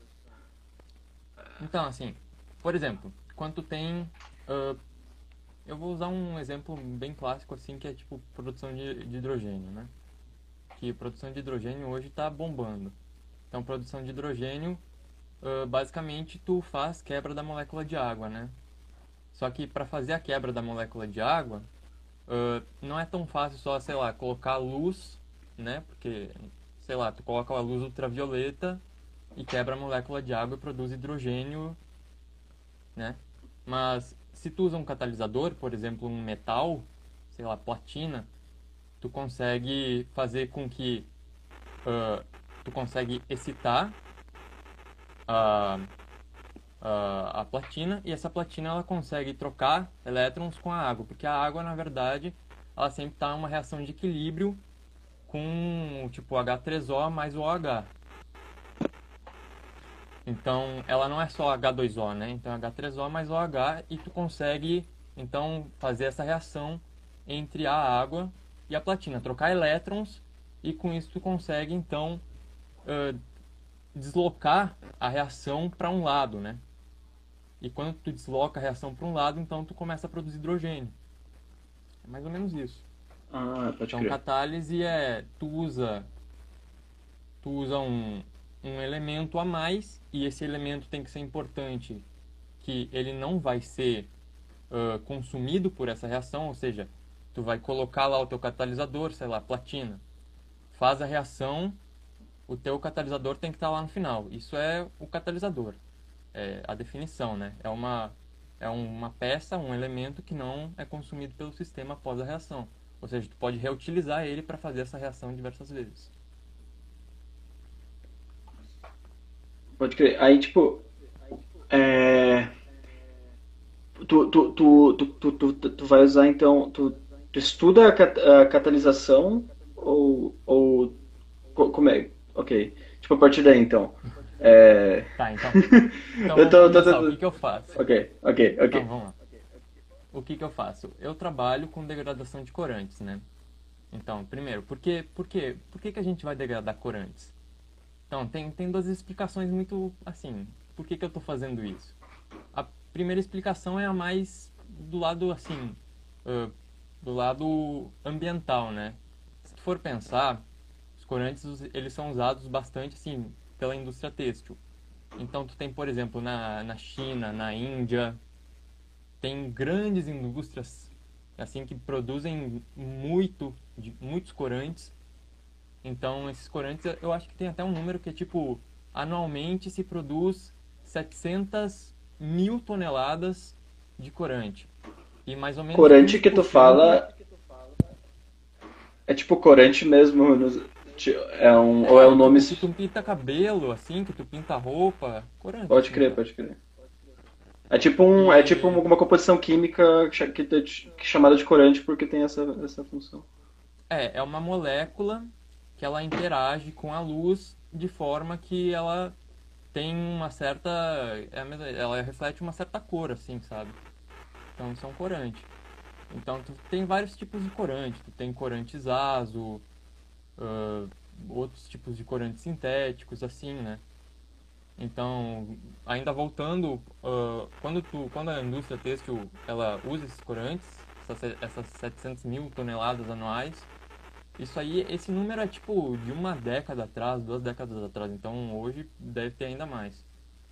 Então, assim, por exemplo, quando tu tem... ah, eu vou usar um exemplo bem clássico, assim, que é tipo produção de, de hidrogênio, né? Que produção de hidrogênio hoje está bombando. Então, produção de hidrogênio, ah, basicamente, tu faz quebra da molécula de água, né? Só que para fazer a quebra da molécula de água, ah, não é tão fácil só, sei lá, colocar luz, né? Porque, sei lá, tu coloca a luz ultravioleta e quebra a molécula de água e produz hidrogênio, né? Mas se tu usa um catalisador, por exemplo, um metal, sei lá, platina, tu consegue fazer com que ah, tu consegue excitar a, a, a platina e essa platina ela consegue trocar elétrons com a água, porque a água, na verdade, ela sempre está em uma reação de equilíbrio com tipo H três O mais O H. Então, ela não é só H dois O, né? Então, H três O mais O H e tu consegue então fazer essa reação entre a água e a platina, trocar elétrons e com isso tu consegue então uh, deslocar a reação para um lado, né? E quando tu desloca a reação para um lado, então tu começa a produzir hidrogênio. É mais ou menos isso. Ah, pode Então, crer. catálise é tu usa tu usa um, um elemento a mais e esse elemento tem que ser importante, que ele não vai ser uh, consumido por essa reação, ou seja, tu vai colocar lá o teu catalisador, sei lá, platina. faz a reação, o teu catalisador tem que estar lá no final. Isso é o catalisador, é a definição, né? É uma, é uma peça, um elemento que não é consumido pelo sistema após a reação. Ou seja, tu pode reutilizar ele para fazer essa reação diversas vezes. Pode crer. Aí, tipo, é, tu, tu, tu, tu, tu, tu, tu- tu vai usar, então, tu, tu estuda a, cat- a catalisação ou, ou co- como é? Ok. Tipo, a partir daí, então. É... Tá, então, então eu vamos tô, tô, começar. O que tô- que eu faço? Ok, ok, Então, ok. vamos lá. O que que eu faço? Eu trabalho com degradação de corantes, né? Então, primeiro, por que, por que, por que que a gente vai degradar corantes? Então, tem, tem duas explicações muito, assim, por que que eu estou fazendo isso? A primeira explicação é a mais do lado, assim, ãh, do lado ambiental, né? Se tu for pensar, os corantes, os- eles são usados bastante, assim, pela indústria têxtil. Então, tu tem, por exemplo, na, na China, na Índia, tem grandes indústrias, assim, que produzem muito, de, muitos corantes. Então, esses corantes, eu acho que tem até um número que é tipo, anualmente se produz setecentas mil toneladas de corante. E mais ou menos Corante quinze que por tu cento fala é tipo corante mesmo, no- ti- é um, ou é o é, nome. tipo, que tu pinta cabelo, assim, que tu pinta roupa, corante, Pode assim, crer, cara. pode crer. É tipo um, é tipo E uma composição química que cha- que é ch- que é chamada de corante porque tem essa, essa função. é, é uma molécula que ela interage com a luz de forma que ela tem uma certa, é a mesma- ela reflete uma certa cor, assim, sabe? Então isso é um corante. Então tu tem vários tipos de corante. Tu tem corantes azo, ah, outros tipos de corantes sintéticos, assim, né? Então, ainda voltando, ah, quando tu, quando a indústria têxtil ela usa esses corantes, essas, essas setecentas mil toneladas anuais, isso aí, esse número é tipo de uma década atrás, duas décadas atrás. Então, hoje deve ter ainda mais.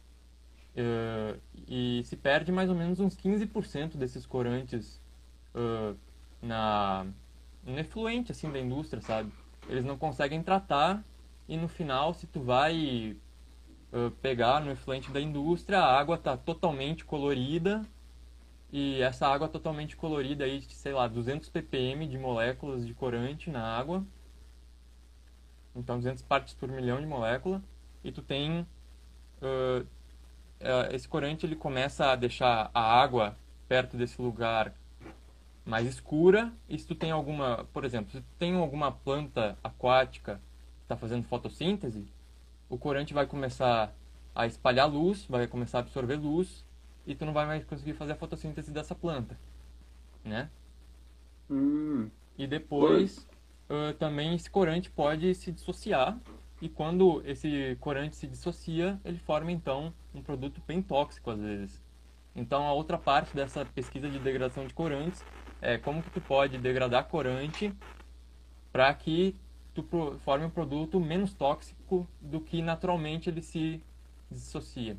Ah, e se perde mais ou menos uns quinze por cento desses corantes ah, na no efluente assim da indústria, sabe? Eles não conseguem tratar e no final, se tu vai ah, pegar no efluente da indústria, a água tá totalmente colorida e essa água totalmente colorida aí, sei lá, duzentos ppm de moléculas de corante na água, então duzentas partes por milhão de molécula, e tu tem ah, ah, esse corante ele começa a deixar a água perto desse lugar mais escura. E se tu tem alguma, por exemplo, se tu tem alguma planta aquática que está fazendo fotossíntese, o corante vai começar a espalhar luz, vai começar a absorver luz e tu não vai mais conseguir fazer a fotossíntese dessa planta, né? Hum, E pô, depois ah, também esse corante pode se dissociar e quando esse corante se dissocia, ele forma então um produto bem tóxico às vezes. Então a outra parte dessa pesquisa de degradação de corantes é como que tu pode degradar corante para que tu pro- forme um produto menos tóxico do que naturalmente ele se dissocia.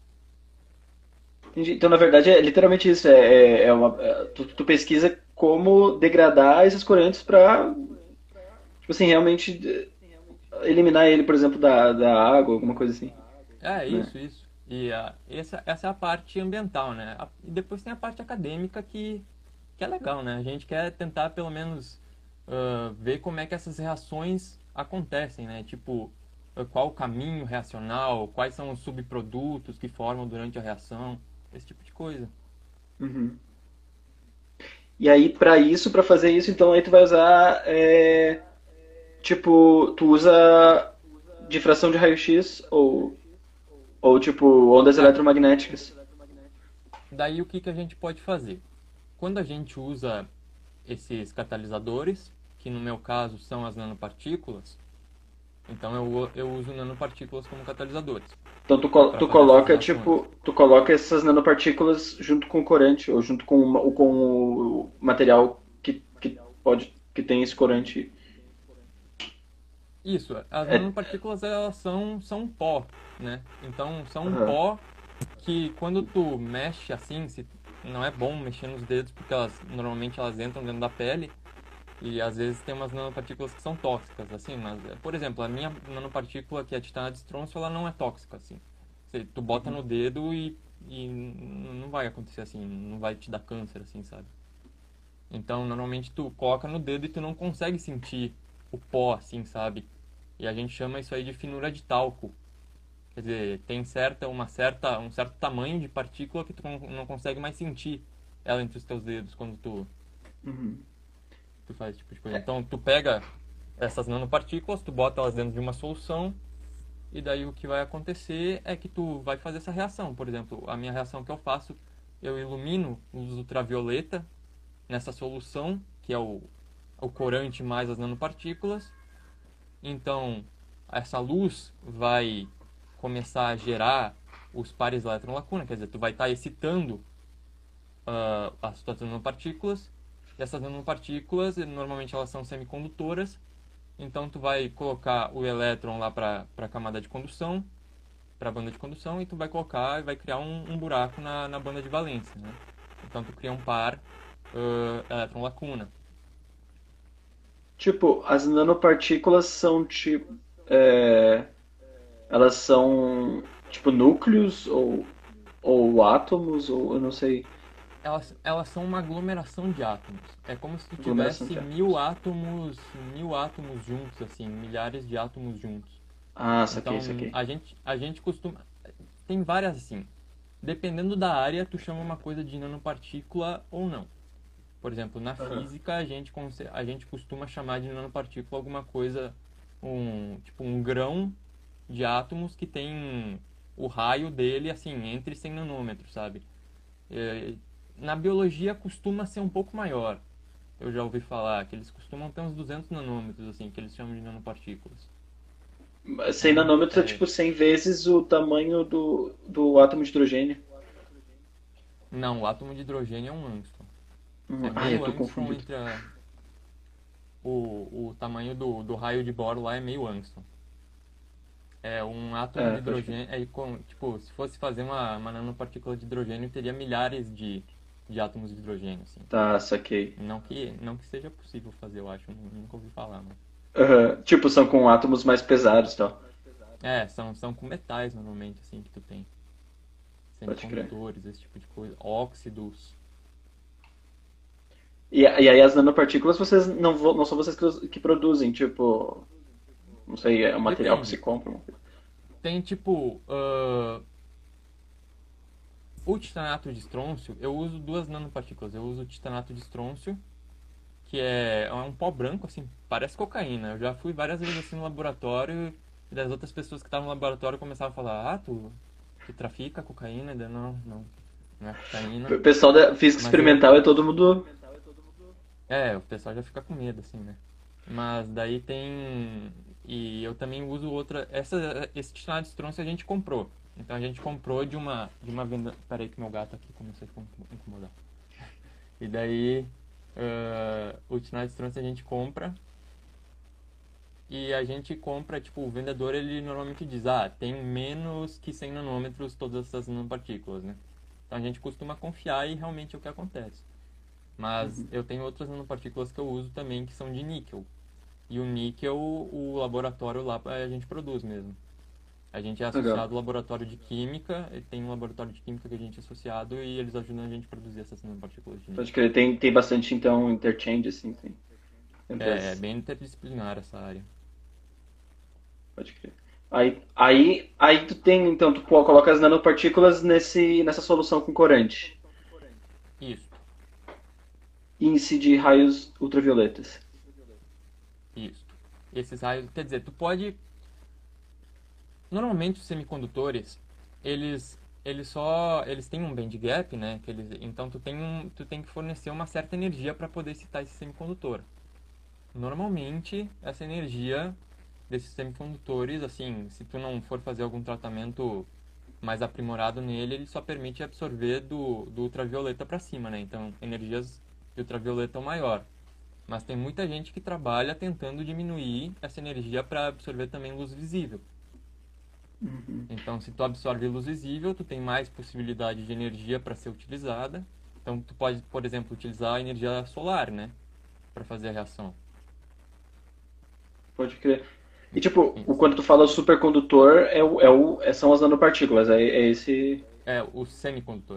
entendi. Então, na verdade, é literalmente isso. É, é, é uma, é- tu, tu pesquisa como degradar esses corantes para, tipo assim, realmente eh, eliminar ele, por exemplo, da, da água, alguma coisa assim, É, né? isso, isso. E ah, essa, essa é a parte ambiental, né? A- E depois tem a parte acadêmica que, que é legal, né? A gente quer tentar pelo menos ah, ver como é que essas reações acontecem, né? Tipo, ah, qual o caminho reacional, quais são os subprodutos que formam durante a reação, esse tipo de coisa. Uhum. E aí, para isso, para fazer isso, então aí tu vai usar, é, tipo, tu usa difração de raio-x ou, ou tipo ondas É, eletromagnéticas. daí o que que a gente pode fazer? Quando a gente usa esses catalisadores, que no meu caso são as nanopartículas, então eu, eu uso nanopartículas como catalisadores Então tu, col- para tu fazer essas coloca reações. tipo, tu coloca essas nanopartículas junto com o corante ou junto com, o- com o material que, que pode que tem esse corante. Isso, as É, nanopartículas elas são, são um pó, né? Então são um aham. pó que quando tu mexe assim, se, não é bom mexer nos dedos porque elas normalmente elas entram dentro da pele, E às vezes tem umas nanopartículas que são tóxicas, assim, mas, por exemplo, a minha nanopartícula, que é a titânio de estrôncio, ela não é tóxica, assim. Você, tu bota Uhum. no dedo e, e não vai acontecer assim, não vai te dar câncer, assim, sabe? Então, normalmente tu coloca no dedo e tu não consegue sentir o pó, assim, sabe? E a gente chama isso aí de finura de talco. Quer dizer, tem certa, uma certa, um certo tamanho de partícula que tu não não consegue mais sentir ela entre os teus dedos quando tu, Uhum. tu faz esse tipo de coisa. É, Então, tu pega essas nanopartículas, tu bota elas dentro de uma solução e daí o que vai acontecer é que tu vai fazer essa reação. Por exemplo, a minha reação que eu faço, eu ilumino luz ultravioleta nessa solução, que é o, o corante mais as nanopartículas. Então, essa luz vai começar a gerar os pares elétron-lacuna, quer dizer, tu vai estar excitando uh, as tuas nanopartículas. E essas nanopartículas, normalmente elas são semicondutoras, então tu vai colocar o elétron lá para a camada de condução, para a banda de condução, e tu vai colocar e vai criar um, um buraco na, na banda de valência, né? Então tu cria um par uh, elétron-lacuna. tipo, as nanopartículas são tipo. é, elas são tipo núcleos ou, ou átomos, ou eu não sei. Elas, elas são uma aglomeração de átomos. É como se tu Aglomeração tivesse de mil átomos. átomos, mil átomos juntos, assim, milhares de átomos juntos. Ah, saquei, Então, saquei. a gente, a gente costuma. Tem várias assim. Dependendo da área, tu chama uma coisa de nanopartícula ou não. Por exemplo, na Aham. física, a gente, a gente costuma chamar de nanopartícula alguma coisa, um, tipo um grão de átomos que tem o raio dele, assim, entre cem nanômetros, sabe? É, na biologia costuma ser um pouco maior. Eu já ouvi falar que eles costumam ter uns duzentos nanômetros, assim, que eles chamam de nanopartículas. cem Então, nanômetros é é, tipo cem vezes o tamanho do, do átomo de hidrogênio. não, o átomo de hidrogênio é um angstrom. Hum, É ah, eu meio tô angstrom confundido. entre a, o, o tamanho do, do raio de Bohr lá é meio angstrom. É um átomo É, de pode crer. hidrogênio, é, com, tipo, se fosse fazer uma, uma nanopartícula de hidrogênio, teria milhares de, de átomos de hidrogênio, assim. Tá, saquei. Não que, não que seja possível fazer, eu acho, nunca ouvi falar, mas... Aham. Tipo, são com átomos mais pesados e tal. É, são, são com metais, normalmente, assim, que tu tem. Pode crer. Semicondutores, esse tipo de coisa. Óxidos. E, e aí as nanopartículas vocês não, vo- não são vocês que, que produzem, tipo, não sei, é um material que se Depende. compra. Tem, tipo, ah, o titanato de estrôncio, eu uso duas nanopartículas. Eu uso o titanato de estrôncio, que é, é um pó branco, assim, parece cocaína. Eu já fui várias vezes assim no laboratório e das outras pessoas que estavam no laboratório começavam a falar: Ah, tu, tu trafica cocaína? Eu, não, não, não é cocaína. O pessoal da física Mas eu. experimental é todo mundo. É, o pessoal já fica com medo, assim, né? Mas daí tem. E eu também uso outra. Essa, esse titanato de estrôncio a gente comprou. Então a gente comprou de uma, de uma venda. Peraí que meu gato aqui começou a incomodar. E daí, ah, o titanato de estrôncio a gente compra. E a gente compra, tipo, o vendedor ele normalmente diz: Ah, tem menos que cem nanômetros todas essas nanopartículas, né? Então a gente costuma confiar e realmente é o que acontece. Mas eu tenho outras nanopartículas que eu uso também que são de níquel. E o níquel, o laboratório lá a gente produz mesmo. A gente é Legal. associado ao laboratório de química, e tem um laboratório de química que a gente é associado e eles ajudam a gente a produzir essas nanopartículas de Pode níquel. crer. Tem, tem bastante, então, interchange, assim, tem, entre É, é as. bem interdisciplinar essa área. Pode crer. Aí, aí, aí tu tem, então, tu pô, coloca as nanopartículas nesse, nessa solução com corante. Isso, E incide raios ultravioletas. isso. Esses raios, quer dizer, tu pode. Normalmente os semicondutores, eles eles só eles têm um band gap, né? Que eles, então tu tem um, tu tem que fornecer uma certa energia para poder excitar esse semicondutor. Normalmente, essa energia desses semicondutores, assim, se tu não for fazer algum tratamento mais aprimorado nele, ele só permite absorver do, do ultravioleta para cima, né? Então, energias de ultravioleta ou maior. Mas tem muita gente que trabalha tentando diminuir essa energia para absorver também luz visível. Uhum. Então, se tu absorve luz visível, tu tem mais possibilidade de energia para ser utilizada. Então, tu pode, por exemplo, utilizar a energia solar, né? para fazer a reação. Pode crer. E tipo, o, Isso. quando tu fala supercondutor, é o, é o, é- são as nanopartículas, é, é esse. É o semicondutor.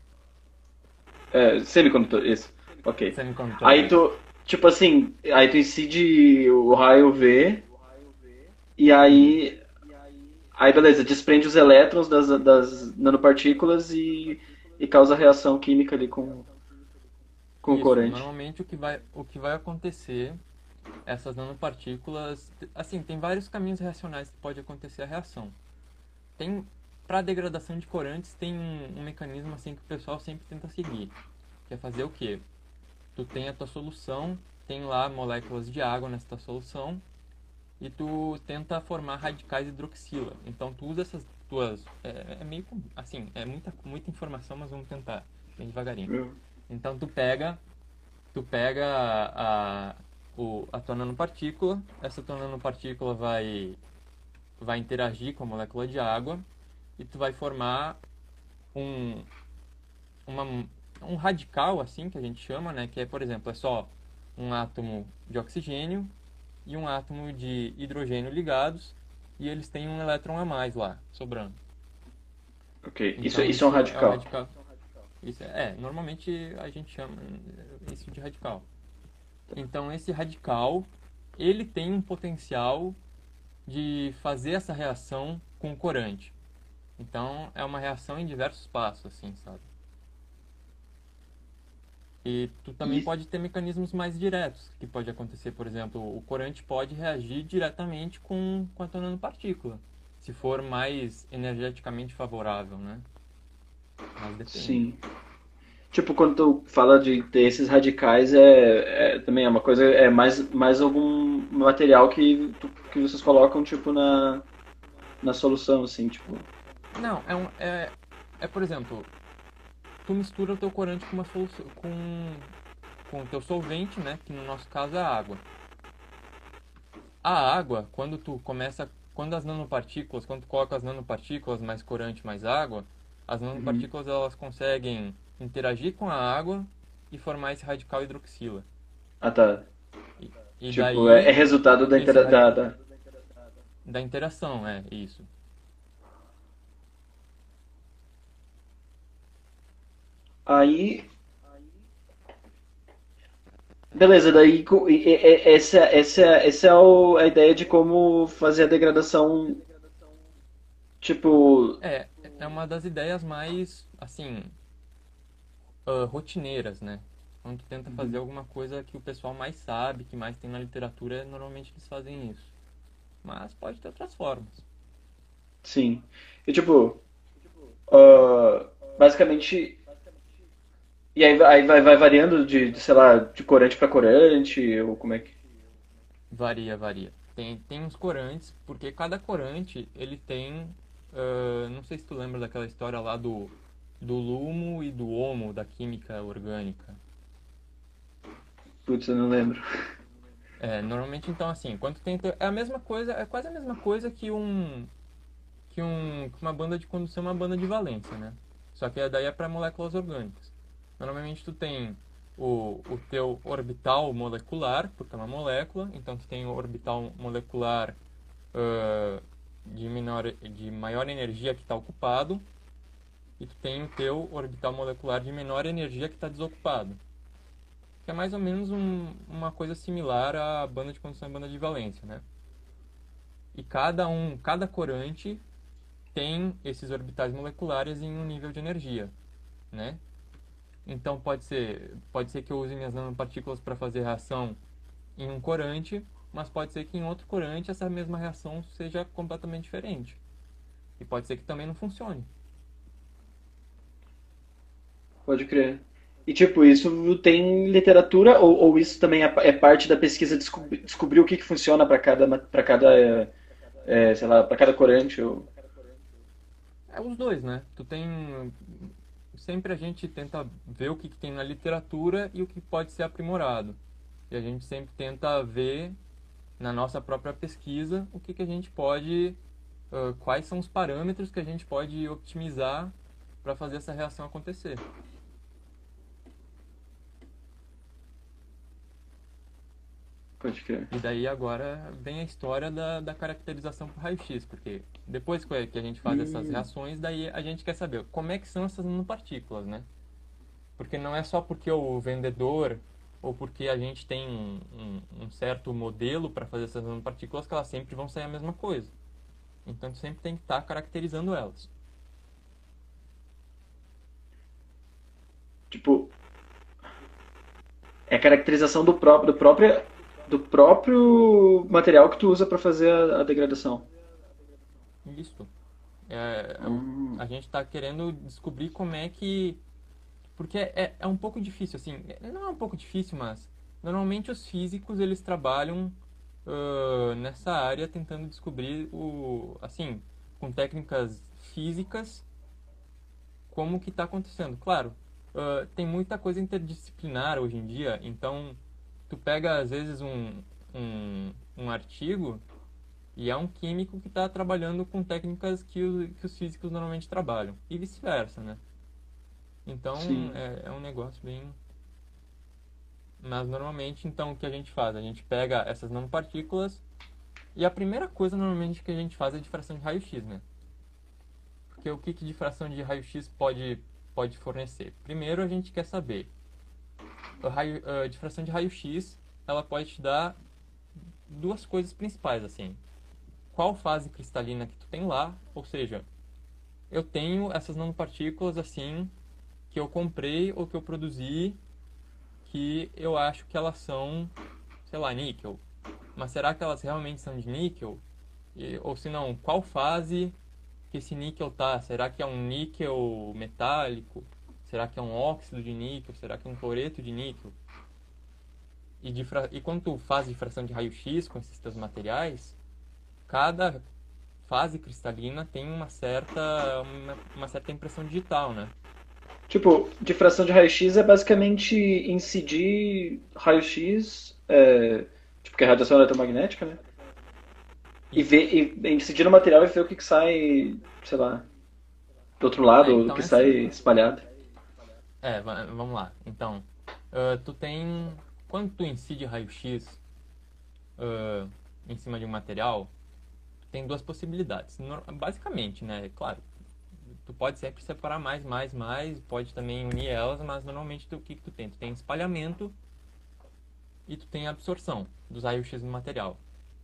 É, semicondutor, isso. Ok. Semicondutor, Aí isso. tu, tipo assim, aí tu incide o raio V, e Uhum. aí. Aí beleza, desprende os elétrons das, das nanopartículas e, e causa reação química ali com, com o Isso. corante. Normalmente o que vai, o que vai acontecer, essas nanopartículas, assim, tem vários caminhos reacionais que pode acontecer a reação. Tem, para degradação de corantes, tem um, um mecanismo assim que o pessoal sempre tenta seguir, que é fazer o quê? Tu tem a tua solução, tem lá moléculas de água nessa tua solução, e tu tenta formar radicais hidroxila. Então tu usa essas tuas, é, é meio com- assim, é muita muita informação, mas vamos tentar bem devagarinho. Hum. Então tu pega, tu pega a, a, o, a tua nanopartícula, essa tua nanopartícula vai vai interagir com a molécula de água e tu vai formar um uma, um radical assim que a gente chama, né, que é, por exemplo, é só um átomo de oxigênio e um átomo de hidrogênio ligados, e eles têm um elétron a mais lá, sobrando. Ok, isso, Então isso é um isso é o radical. radical. Isso é, é, normalmente a gente chama isso de radical. Então esse radical, ele tem um potencial de fazer essa reação com o corante. Então é uma reação em diversos passos, assim, sabe? E tu também E, pode ter mecanismos mais diretos, que pode acontecer, por exemplo, o corante pode reagir diretamente com, com a tua nanopartícula, se for mais energeticamente favorável, né? Mas depende. sim. Tipo, quando tu fala de ter esses radicais, é, é- também é uma coisa, é mais, mais algum material que, tu- que vocês colocam, tipo, na, na solução, assim, tipo. Não, é, um, é, é, por exemplo, tu mistura o teu corante com uma solução, com, com o teu solvente, né? Que no nosso caso é a água. A água, quando tu começa, quando as nanopartículas, quando tu coloca as nanopartículas mais corante mais água, as Uhum. nanopartículas elas conseguem interagir com a água e formar esse radical hidroxila. Ah, tá. E, e Tipo, é, é daí resultado da, esse intera ra- da, da- da interação, é isso. Aí, beleza, daí co- e- e- e- essa, essa, essa é o- a ideia de como fazer a degradação, tipo, É, é uma das ideias mais assim, ah, rotineiras, né? Quando tu tenta fazer alguma coisa que o pessoal mais sabe, que mais tem na literatura, normalmente eles fazem isso. Mas pode ter outras formas. sim. E tipo, ah, basicamente, e aí, aí vai, vai variando de, de, sei lá, de corante para corante, ou como é que. Varia, varia. Tem, tem uns corantes, porque cada corante, ele tem... ah, não sei se tu lembra daquela história lá do, do lumo e do homo, da química orgânica. Putz, eu não lembro. É, normalmente, então, assim, quando tem... É a mesma coisa, é quase a mesma coisa que um... Que, um, que uma banda de condução é uma banda de valência, né? Só que daí é para moléculas orgânicas. Normalmente tu tem o, o teu orbital molecular, porque é uma molécula, então tu tem o orbital molecular ah, de, menor, de maior energia que está ocupado, e tu tem o teu orbital molecular de menor energia que está desocupado. Que é mais ou menos um, uma coisa similar à banda de condução e banda de valência, né? E cada um, cada corante tem esses orbitais moleculares em um nível de energia, né? Então pode ser, pode ser que eu use minhas nanopartículas para fazer reação em um corante, mas pode ser que em outro corante essa mesma reação seja completamente diferente. E pode ser que também não funcione. Pode crer. E tipo, isso tem literatura ou, ou isso também é, é parte da pesquisa descobrir, descobrir o que, que funciona para cada para cada é, é, sei lá, para cada corante ou É os dois, né? Tu tem sempre a gente tenta ver o que, que tem na literatura e o que pode ser aprimorado. E a gente sempre tenta ver na nossa própria pesquisa o que, que a gente pode, ah, quais são os parâmetros que a gente pode otimizar para fazer essa reação acontecer. Pode crer. E daí agora vem a história da, da caracterização por raio-x, porque depois que que a gente faz essas Hum, reações, daí a gente quer saber como é que são essas nanopartículas, né? Porque não é só porque o vendedor ou porque a gente tem um, um, um certo modelo para fazer essas nanopartículas que elas sempre vão sair a mesma coisa. Então, tu sempre tem que estar caracterizando elas. tipo, é a caracterização do próprio, do próprio, do próprio material que tu usa para fazer a, a degradação. Isso. É, é o- Hum, a gente está querendo descobrir como é que. Porque é, é um pouco difícil, assim. Não é um pouco difícil, mas normalmente os físicos eles trabalham ah, nessa área tentando descobrir o, assim, com técnicas físicas como que está acontecendo. Claro, ah, tem muita coisa interdisciplinar hoje em dia, então tu pega às vezes um, um, um artigo e é um químico que está trabalhando com técnicas que, o, que os físicos normalmente trabalham, e vice-versa, né? Então sim. é, é um negócio bem. Mas normalmente, então, o que a gente faz? A gente pega essas nanopartículas e a primeira coisa normalmente que a gente faz é difração de raio-x, né? Porque o que, que difração de raio-x pode, pode fornecer? Primeiro, a gente quer saber, a, raio, a difração de raio-x, ela pode te dar duas coisas principais, assim. Qual fase cristalina que tu tem lá, ou seja, eu tenho essas nanopartículas, assim, que eu comprei ou que eu produzi, que eu acho que elas são, sei lá, níquel. Mas será que elas realmente são de níquel? E, ou se não, qual fase que esse níquel tá? Será que é um níquel metálico? Será que é um óxido de níquel? Será que é um cloreto de níquel? E, difra... e quando tu faz difração de raio-x com esses teus materiais, cada fase cristalina tem uma certa, uma, uma certa impressão digital, né? Tipo, difração de raio-x é basicamente incidir raio-x, é, tipo, que é radiação eletromagnética, né? E Isso. ver, e incidir no material e ver o que, que sai, sei lá, do outro É, lado, ou do então que é sai assim. espalhado. É, va- vamos lá. Então, ah, tu tem. Quando tu incide raio-x ah, em cima de um material, tu tem duas possibilidades. Nor- Basicamente, né? Claro, tu pode sempre separar mais, mais, mais, pode também unir elas, mas normalmente tu- o que, que tu tem? Tu tem espalhamento e tu tem absorção dos raios-x no material.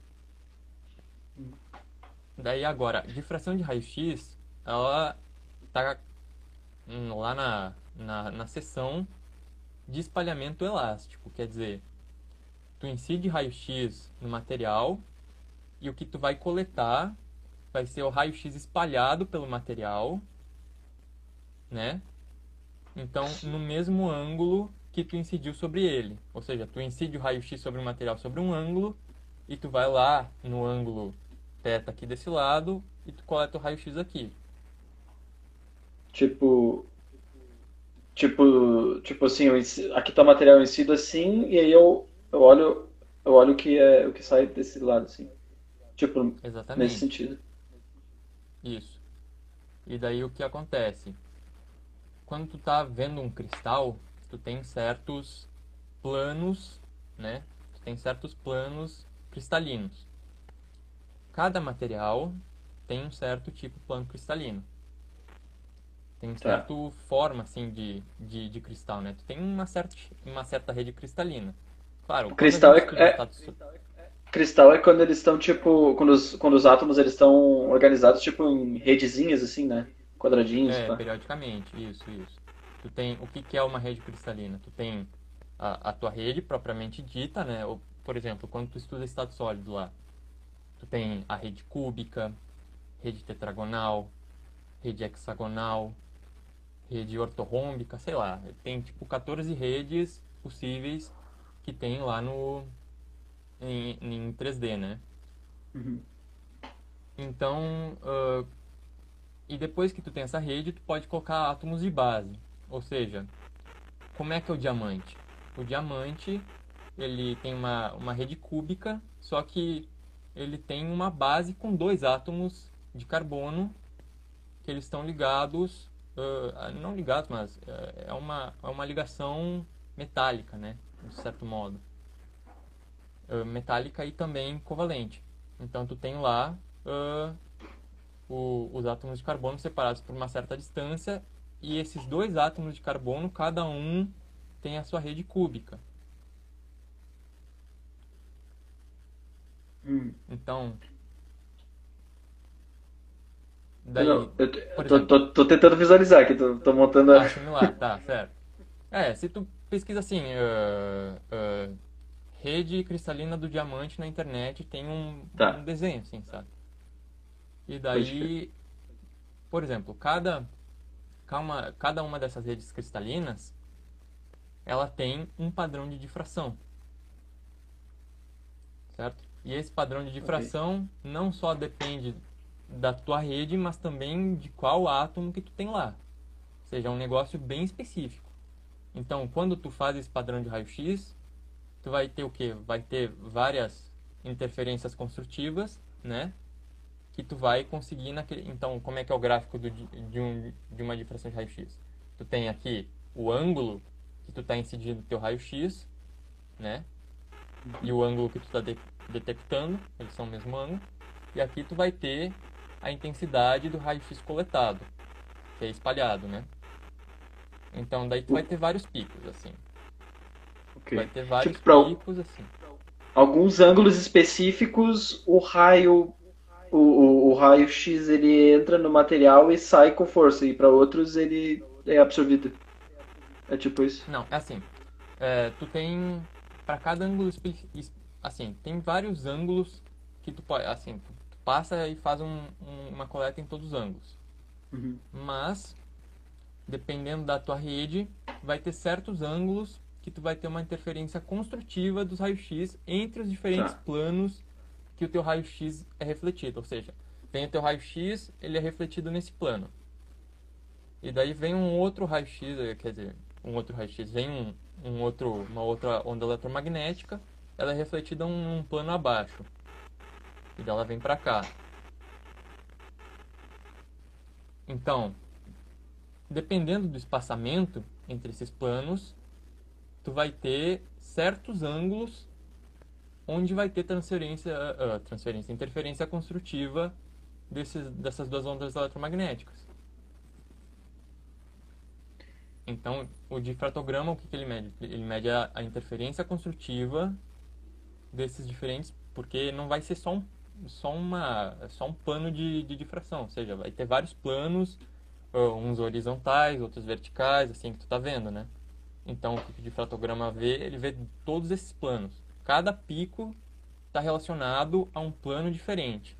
Daí agora, difração de raio-x, ela tá hum, lá na, na, na seção de espalhamento elástico, quer dizer, tu incide raio-x no material e o que tu vai coletar vai ser o raio-x espalhado pelo material, né? Então, no mesmo ângulo que tu incidiu sobre ele. Ou seja, tu incide o raio-x sobre o material sobre um ângulo e tu vai lá no ângulo θ aqui desse lado e tu coleta o raio-x aqui. Tipo, tipo, tipo assim, eu inci- aqui tá o material incido assim, e aí eu, eu olho, eu olho o que é, o que sai desse lado, assim. Tipo, nesse Exatamente. sentido. Isso. E daí o que acontece? Quando tu tá vendo um cristal, tu tem certos planos, né? Tu tem certos planos cristalinos. Cada material tem um certo tipo de plano cristalino. Tem um Tá. certo forma assim de, de, de cristal, né? Tu tem uma certa, uma certa rede cristalina. Claro, O quando a cristal gente é, estuda é- estado so- cristal é quando eles estão, tipo, quando os, quando os átomos eles estão organizados, tipo, em redezinhas, assim, né? Quadradinhos, é, pá. periodicamente, isso, isso. Tu tem o que que é uma rede cristalina? Tu tem a, a tua rede propriamente dita, né? Ou, por exemplo, quando tu estuda estado sólido lá, tu tem a rede cúbica, rede tetragonal, rede hexagonal, rede ortorrômbica, sei lá. Tem tipo quatorze redes possíveis que tem lá no em, em três D, né? Uhum. Então, ah, e depois que tu tem essa rede, tu pode colocar átomos de base. Ou seja, como é que é o diamante? O diamante, ele tem uma, uma rede cúbica, só que ele tem uma base com dois átomos de carbono que eles estão ligados, ah, não ligados, mas eh, é uma, é uma ligação metálica, né? De certo modo. uh, metálica e também covalente. Então tu tem lá uh, o, os átomos de carbono separados por uma certa distância e esses dois átomos de carbono, cada um tem a sua rede cúbica. Hum. Então, Eu, daí, não, eu, por eu tô, exemplo, tô, tô tentando visualizar aqui, tô, tô montando a... ah, similar, tá, certo. É, se tu pesquisa assim, uh, uh, rede cristalina do diamante na internet, tem um, um Tá, desenho, assim, sabe? E pode crer. daí, por exemplo, cada, cada, cada uma dessas redes cristalinas, ela tem um padrão de difração, certo? E esse padrão de Ok. difração não só depende da tua rede, mas também de qual átomo que tu tem lá. Ou seja, é um negócio bem específico. Então, quando tu faz esse padrão de raio-x, tu vai ter o quê? Vai ter várias interferências construtivas, né? Que tu vai conseguir naquele... Então, como é que é o gráfico do, de, um, de uma difração de raio-x? Tu tem aqui o ângulo que tu está incidindo no teu raio-x, né? E o ângulo que tu está de, detectando, eles são o mesmo ângulo. E aqui tu vai ter a intensidade do raio-x coletado, que é espalhado, né? Então, daí tu vai ter vários picos, assim. Tu vai Ok. ter vários Tipo, para picos, assim. alguns ângulos específicos, o raio, o, o, o raio X ele entra no material e sai com força, e para outros ele é absorvido. É tipo isso. Não, é assim. É, tu tem para cada ângulo espe- es- assim, tem vários ângulos que tu pode, assim, tu, tu passa e faz um- um- uma coleta em todos os ângulos. Uhum. Mas dependendo da tua rede, vai ter certos ângulos que tu vai ter uma interferência construtiva dos raios-x entre os diferentes Tá. planos que o teu raio-x é refletido, ou seja, vem o teu raio-x, ele é refletido nesse plano. E daí vem um outro raio-x, eh, quer dizer, um outro raio-x, vem um, um outro, uma outra onda eletromagnética, ela é refletida num um plano abaixo. E daí ela vem para cá. Então, dependendo do espaçamento entre esses planos, tu vai ter certos ângulos onde vai ter transferência, uh, transferência, interferência construtiva desses, dessas duas ondas eletromagnéticas. Então, o difratograma, o que, que ele mede? Ele mede a, a interferência construtiva desses diferentes, porque não vai ser só um, só uma, só um plano de, de difração, ou seja, vai ter vários planos, uh, uns horizontais, outros verticais, assim que tu tá vendo, né? Então, o que o difratograma vê? Ele vê todos esses planos. Cada pico está relacionado a um plano diferente.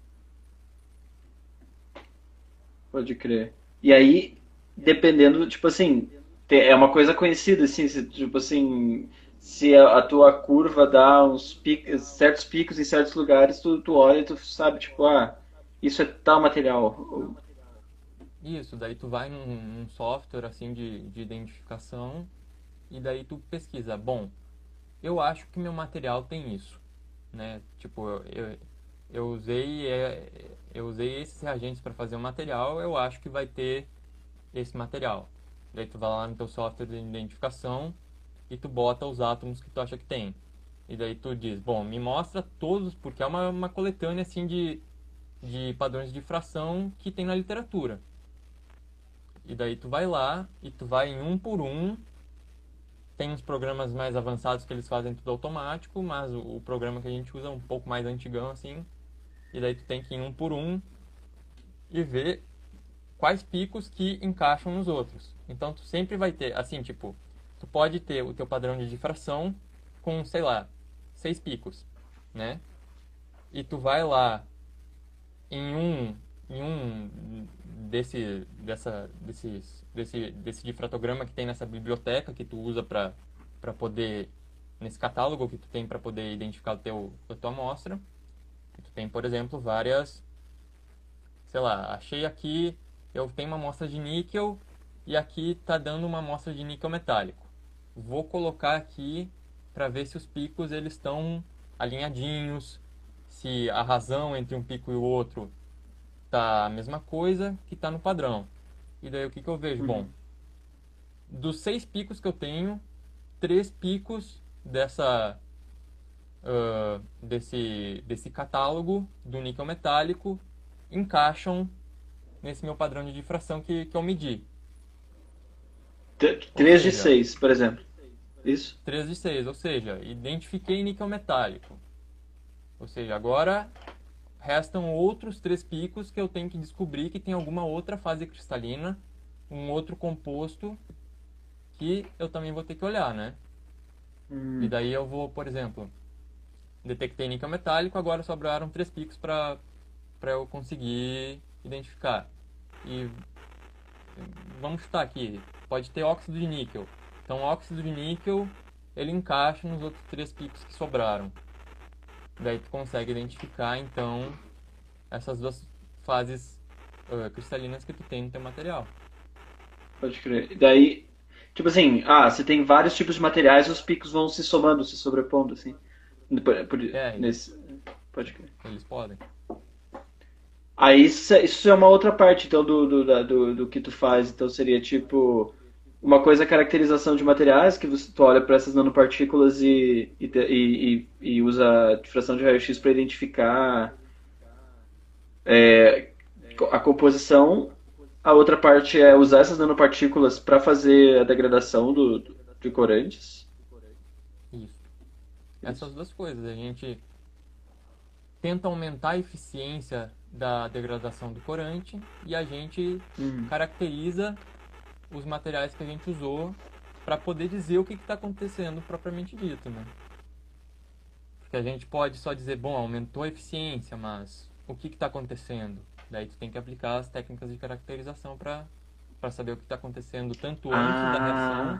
Pode crer. E aí, dependendo, tipo assim, te- é uma coisa conhecida, assim, se, tipo assim, se a, a tua curva dá uns picos, certos picos em certos lugares, tu, tu olha e tu sabe, tipo, ah, isso é tal material. Ou- Isso, daí tu vai num, num software assim de, de identificação e daí tu pesquisa. Bom, eu acho que meu material tem isso, né? Tipo, eu, eu, eu usei é, eu usei esses reagentes para fazer o material, eu acho que vai ter esse material. Daí tu vai lá no teu software de identificação e tu bota os átomos que tu acha que tem. E daí tu diz, bom, me mostra todos, porque é uma, uma coletânea assim de, de padrões de fração que tem na literatura. E daí tu vai lá e tu vai em um por um. Tem uns programas mais avançados que eles fazem tudo automático, mas o, o programa que a gente usa é um pouco mais antigão assim. E daí tu tem que ir um por um e ver quais picos que encaixam nos outros. Então tu sempre vai ter, assim, tipo, tu pode ter o teu padrão de difração com, sei lá, seis picos, né? E tu vai lá em um em um desse dessa desses desse desse difratograma que tem nessa biblioteca que tu usa para para poder nesse catálogo que tu tem para poder identificar o teu a tua amostra. Tu tem, por exemplo, várias, sei lá, achei aqui, eu tenho uma amostra de níquel e aqui está dando uma amostra de níquel metálico. Vou colocar aqui para ver se os picos eles estão alinhadinhos, se a razão entre um pico e o outro tá a mesma coisa que está no padrão. E daí o que, que eu vejo? Bom, Uhum. dos seis picos que eu tenho, três picos dessa ah, desse, desse catálogo do níquel metálico encaixam nesse meu padrão de difração que, que eu medi. Ou Três de seja, seis, por exemplo. Isso? três de seis, ou seja, identifiquei níquel metálico. Ou seja, agora restam outros três picos que eu tenho que descobrir que tem alguma outra fase cristalina, um outro composto que eu também vou ter que olhar, né? E Hum, daí eu vou, por exemplo, detectei níquel metálico, agora sobraram três picos para para eu conseguir identificar. E vamos chutar aqui, pode ter óxido de níquel. Então, óxido de níquel, ele encaixa nos outros três picos que sobraram. Daí tu consegue identificar, então, essas duas fases uh, cristalinas que tu tem no teu material. pode crer. E daí, tipo assim, ah, você tem vários tipos de materiais, os picos vão se somando, se sobrepondo, assim. Por- por- É, nesse, pode crer. eles podem. Aí isso, é- isso é uma outra parte, então, do, do, da- do, do que tu faz. Então seria tipo, uma coisa é a caracterização de materiais, que você, tu olha para essas nanopartículas e, e, te- e, e- e usa a difração de raio-x para identificar a composição. A outra parte é usar essas nanopartículas para fazer a degradação do, do- de corantes. Isso. Essas Isso. duas coisas. A gente tenta aumentar a eficiência da degradação do corante e a gente Uhum. caracteriza os materiais que a gente usou para poder dizer o que está acontecendo propriamente dito, né? Porque a gente pode só dizer, bom, aumentou a eficiência, mas o que está acontecendo? Daí tu tem que aplicar as técnicas de caracterização para para saber o que está acontecendo tanto antes da reação Ah,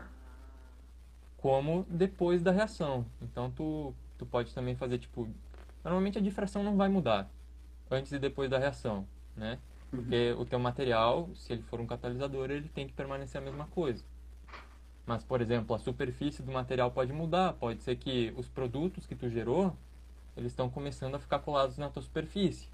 como depois da reação. Então tu, tu pode também fazer tipo, normalmente a difração não vai mudar antes e depois da reação, né? Porque o teu material, se ele for um catalisador, ele tem que permanecer a mesma coisa. Mas, por exemplo, a superfície do material pode mudar. Pode ser que os produtos que tu gerou, eles estão começando a ficar colados na tua superfície.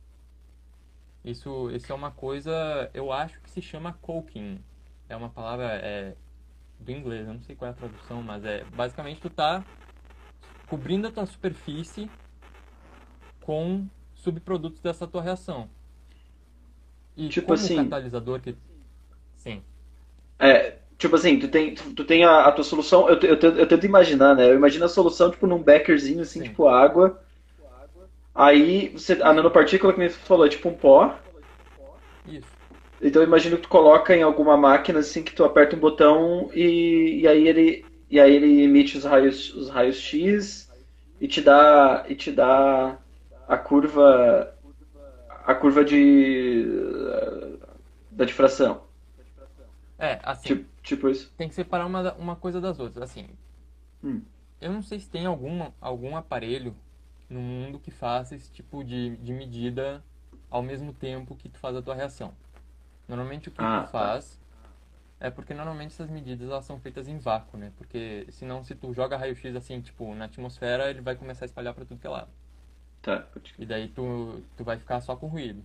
Isso, isso é uma coisa, eu acho que se chama coating. É uma palavra é, do inglês, eu não sei qual é a tradução, mas é basicamente tu tá cobrindo a tua superfície com subprodutos dessa tua reação. E tipo como assim, catalisador que... Sim, é, tipo assim, tu tem, tu, tu tem a, a tua solução, eu, te- eu, tento- eu tento imaginar, né? Eu imagino a solução, tipo, num bekerzinho, assim, sim, tipo água. Aí, você, a nanopartícula, que nem você falou, é tipo um pó. isso. Então, eu imagino que tu coloca em alguma máquina, assim, que tu aperta um botão e, e aí ele, e aí ele emite os raios, os raios X e te dá, e te dá a curva, a curva de, da difração. É, assim, Tipo, tipo isso. tem que separar uma, da- uma coisa das outras. Assim, Hum. eu não sei se tem alguma, algum aparelho no mundo que faça esse tipo de, de medida ao mesmo tempo que tu faz a tua reação. Normalmente o que tu Ah, tá. faz é porque normalmente essas medidas elas são feitas em vácuo, né? Porque senão se tu joga raio-x assim, tipo, na atmosfera, ele vai começar a espalhar para tudo que é lado. Tá, pode E crer. daí tu, tu vai ficar só com ruído.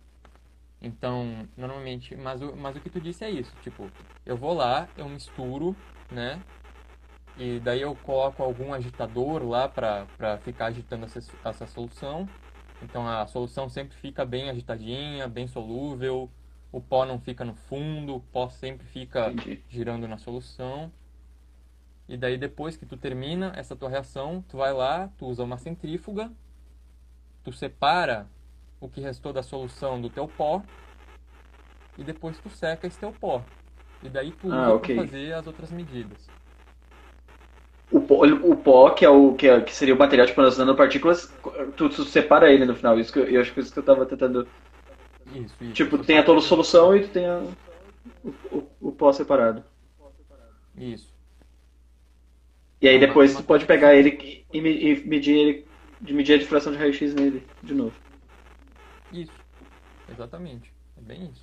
Então, normalmente, mas o, mas o que tu disse é isso, tipo, eu vou lá, eu misturo, né? E daí eu coloco algum agitador lá para para ficar agitando essa, essa solução. Então a solução sempre fica bem agitadinha, bem solúvel, o pó não fica no fundo, o pó sempre fica Entendi. girando na solução. E daí depois que tu termina essa tua reação, tu vai lá, tu usa uma centrífuga, tu separa o que restou da solução do teu pó e depois tu seca esse teu pó. E daí tu Ah, usa ok. para fazer as outras medidas. O pó, o pó que, é o, que, é, que seria o material tipo, nas nanopartículas, tu, tu separa ele no final. Isso que eu, eu acho que é isso que eu tava tentando. Isso, isso. Tipo, Tu tem a tua separa esse solução pó. e tu tem a, o, o, o pó separado. Isso. E É aí uma, é depois uma tu pode técnica pegar simples. ele e, me- e medir ele, de medir a difração de raio-x nele de novo. Isso, exatamente. É bem isso.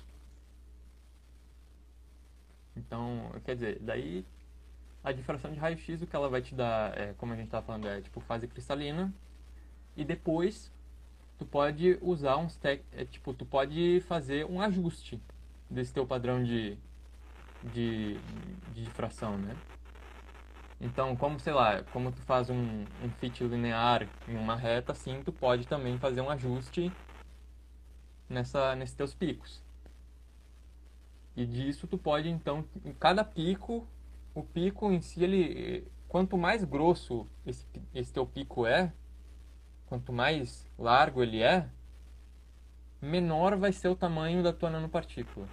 Então, quer dizer, daí a difração de raio-x, o que ela vai te dar, é, como a gente estava falando, é tipo fase cristalina. E depois, tu pode usar uns tec... é, tipo, tu pode fazer um ajuste desse teu padrão de, de, de difração, né? Então, como, sei lá, como tu faz um, um fit linear em uma reta, assim, tu pode também fazer um ajuste nessa, nesses teus picos. E disso tu pode, então, em cada pico, o pico em si, ele, quanto mais grosso esse, esse teu pico é, quanto mais largo ele é, menor vai ser o tamanho da tua nanopartícula.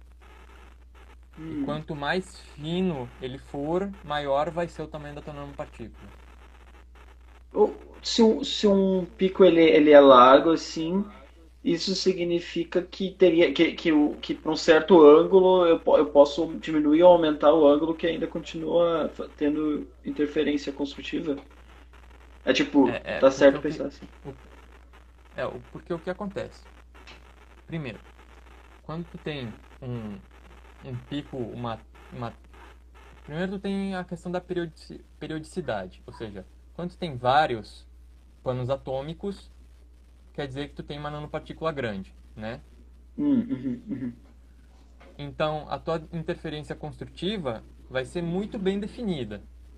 E Hum. quanto mais fino ele for, maior vai ser o tamanho da tua nanopartícula. O- Se um, se um pico ele, ele é largo assim, isso significa que teria que, que, o- que para um certo ângulo eu, po- eu posso diminuir ou aumentar o ângulo que ainda continua fa- tendo interferência construtiva? É tipo, É, é, tá porque certo o que, pensar assim. o, é, o- porque o que acontece? Primeiro, quando tu tem um, um pico, uma, uma... Primeiro tu tem a questão da periodici- periodicidade, ou seja, quando tu tem vários panos atômicos, quer dizer que tu tem uma nanopartícula grande, né? Hum, uhum, uhum. Então, a tua interferência construtiva vai ser muito bem definida,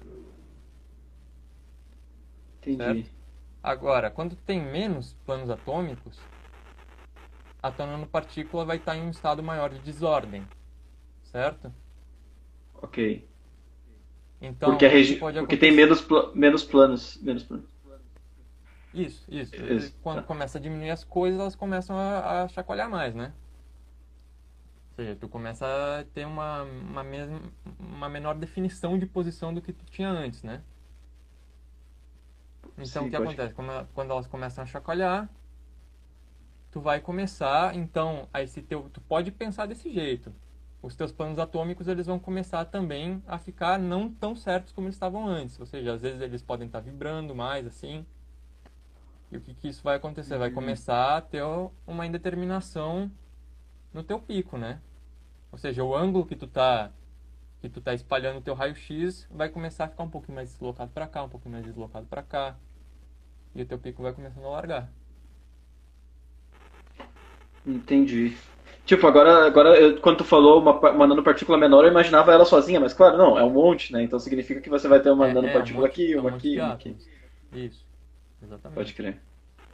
Entendi. certo? Agora, quando tu tem menos panos atômicos, a tua nanopartícula vai estar em um estado maior de desordem, certo? Ok. Porque, Então, a o que regi... pode Porque tem acontecer? menos, pla- menos planos. Menos planos. Isso, isso. E Isso, quando tá. começa a diminuir as coisas, elas começam a, a chacoalhar mais, né? Ou seja, tu começa a ter uma, uma, mesma, uma menor definição de posição do que tu tinha antes, né? Então, o Sim, que pode. acontece? Como ela- Quando elas começam a chacoalhar, tu vai começar, então, a esse teu, tu pode pensar desse jeito. Os teus planos atômicos, eles vão começar também a ficar não tão certos como eles estavam antes. Ou seja, às vezes eles podem estar vibrando mais, assim. E o que que isso vai acontecer? Vai Hum, começar a ter uma indeterminação no teu pico, né? Ou seja, o ângulo que tu tá que tu tá espalhando o teu raio-x vai começar a ficar um pouquinho mais deslocado para cá, um pouquinho mais deslocado para cá, e o teu pico vai começando a largar. entendi. Tipo, agora, agora eu- quando tu falou uma, pa- uma nanopartícula menor, eu imaginava ela sozinha, mas claro, não, é um monte, né? Então significa que você vai ter uma É, é um nanopartícula monte, aqui, é um uma monte aqui, de uma aqui. átomos. Isso, Pode exatamente. crer.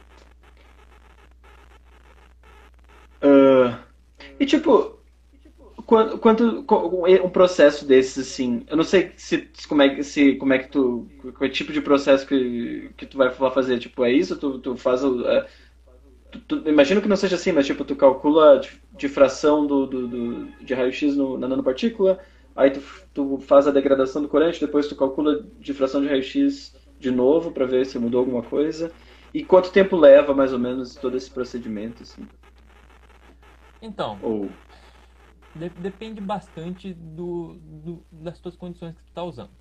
Ah, e tipo, quando, quando co- um processo desses, assim, eu não sei se, se como é, que- se, como é que tu, qual tipo de processo que, que tu vai fazer, tipo, é isso? Tu, tu faz o, é, tu, tu- imagino que não seja assim, mas tipo, tu calcula a dif- difração do, do, do- de raio-x no- na nanopartícula, aí tu, tu faz a degradação do corante, depois tu calcula a difração de raio-x de novo para ver se mudou alguma coisa. E quanto tempo leva, mais ou menos, todo esse procedimento, assim? Então, Ou... de- depende bastante do, do- das tuas condições que tu tá usando.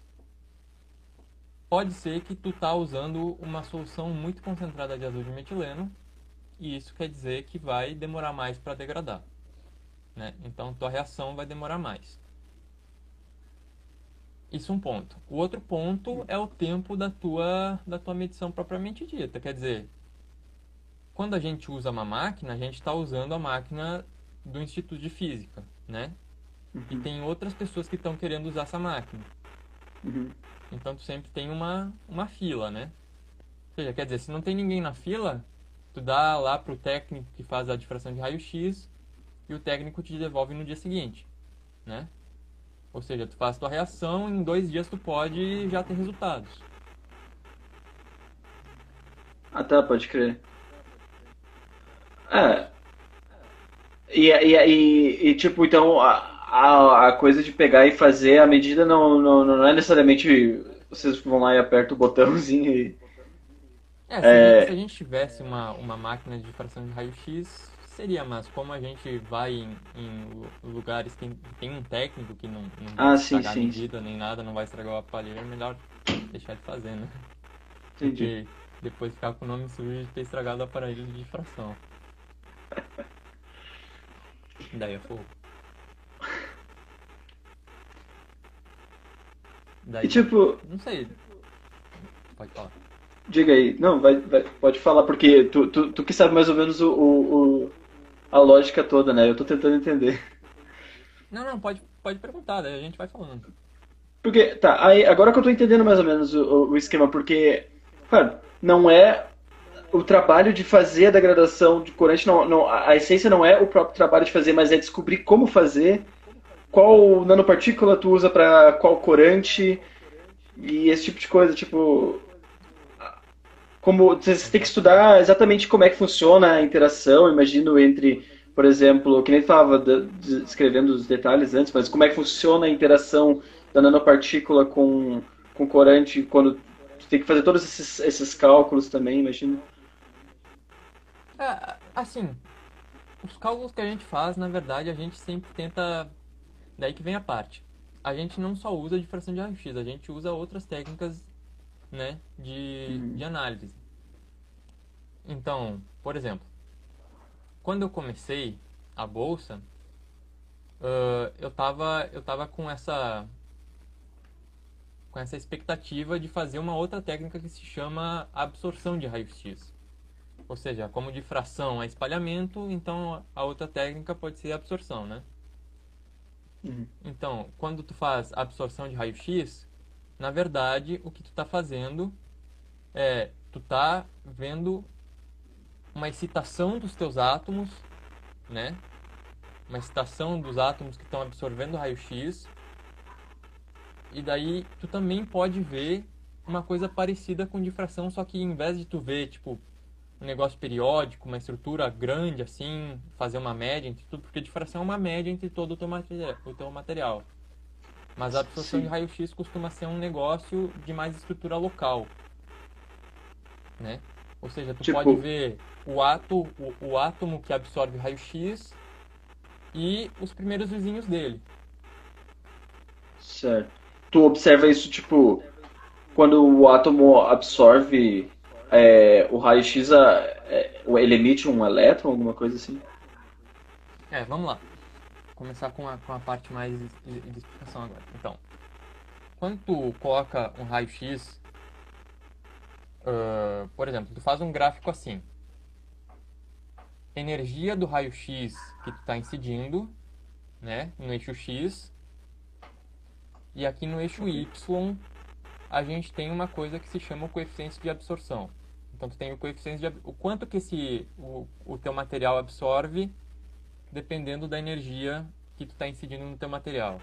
Pode ser que tu tá usando uma solução muito concentrada de azul de metileno, e isso quer dizer que vai demorar mais para degradar, né? Então, tua reação vai demorar mais. Isso é um ponto. O outro ponto é o tempo da tua, da tua medição propriamente dita. Quer dizer, quando a gente usa uma máquina, a gente está usando a máquina do Instituto de Física, né? E Uhum, tem outras pessoas que estão querendo usar essa máquina. uhum. Então, tu sempre tem uma, uma fila, né? Ou seja, quer dizer, se não tem ninguém na fila, tu dá lá pro técnico que faz a difração de raio-x e o técnico te devolve no dia seguinte, né? Ou seja, tu faz tua reação e em dois dias tu pode já ter resultados. Ah, tá, pode crer. É, e, e, e, e, tipo, então, a, a, a coisa de pegar e fazer a medida não, não, não é necessariamente vocês vão lá e apertam o botãozinho e... É, se a gente, se a É... gente tivesse uma, uma máquina de difração de raio-x, seria, mas como a gente vai em, em lu- lugares que tem um técnico que não, não vai Ah, sim, estragar a sim, medida nem nada, não vai estragar o aparelho, é melhor deixar de fazer, né? Do entendi. que depois ficar com o nome sujo de ter estragado o aparelho de difração. Daí é fogo. E Daí, tipo, não sei, pode falar. diga aí, não, vai, vai, pode falar, porque tu, tu, tu que sabe mais ou menos o, o, o- a lógica toda, né? Eu tô tentando entender. Não, não, pode, pode perguntar, daí a gente vai falando. Porque, tá, aí, agora que eu tô entendendo mais ou menos o, o esquema, porque, cara, não é o trabalho de fazer a degradação de corante, não, não, a a essência não é o próprio trabalho de fazer, mas é descobrir como fazer, qual nanopartícula tu usa para qual corante e esse tipo de coisa, tipo, como você tem que estudar Exatamente. exatamente como é que funciona a interação, imagino, entre, por exemplo, que nem falava descrevendo os detalhes antes, mas como é que funciona a interação da nanopartícula com, com corante quando tu tem que fazer todos esses, esses cálculos também, imagino. É, assim, os cálculos que a gente faz, na verdade, a gente sempre tenta. Daí que vem a parte. A gente não só usa difração de raio-x, a gente usa outras técnicas, né, de, Uhum. de análise. Então, por exemplo, quando eu comecei a bolsa, ah, eu tava, eu tava com essa, com essa expectativa de fazer uma outra técnica que se chama absorção de raio-x. Ou seja, como difração é espalhamento, então a outra técnica pode ser absorção, né? Uhum. Então, quando tu faz absorção de raio-x, na verdade, o que tu está fazendo é, tu tá vendo uma excitação dos teus átomos, né? Uma excitação dos átomos que estão absorvendo raio-x, e daí tu também pode ver uma coisa parecida com difração, só que em vez de tu ver, tipo, um negócio periódico, uma estrutura grande assim, fazer uma média entre tudo, porque difração é uma média entre todo o teu material, o teu material. Mas a absorção de Sim. raio-x costuma ser um negócio de mais estrutura local, né? Ou seja, tu pode Tipo, ver o, ato, o, o átomo que absorve raio-x e os primeiros vizinhos dele. certo. Tu observa isso, tipo, quando o átomo absorve é, o raio-x, a- é, ele emite um elétron, alguma coisa assim? É, vamos lá. Vou começar com a, com a parte mais de, de explicação agora. Então, quando tu coloca um raio-x, ah, por exemplo, tu faz um gráfico assim. Energia do raio-x que tu está incidindo, né, no eixo X, e aqui no eixo Ok. Y a gente tem uma coisa que se chama o coeficiente de absorção. Então tu tem o coeficiente de o quanto que esse o, o teu material absorve dependendo da energia que tu está incidindo no teu material,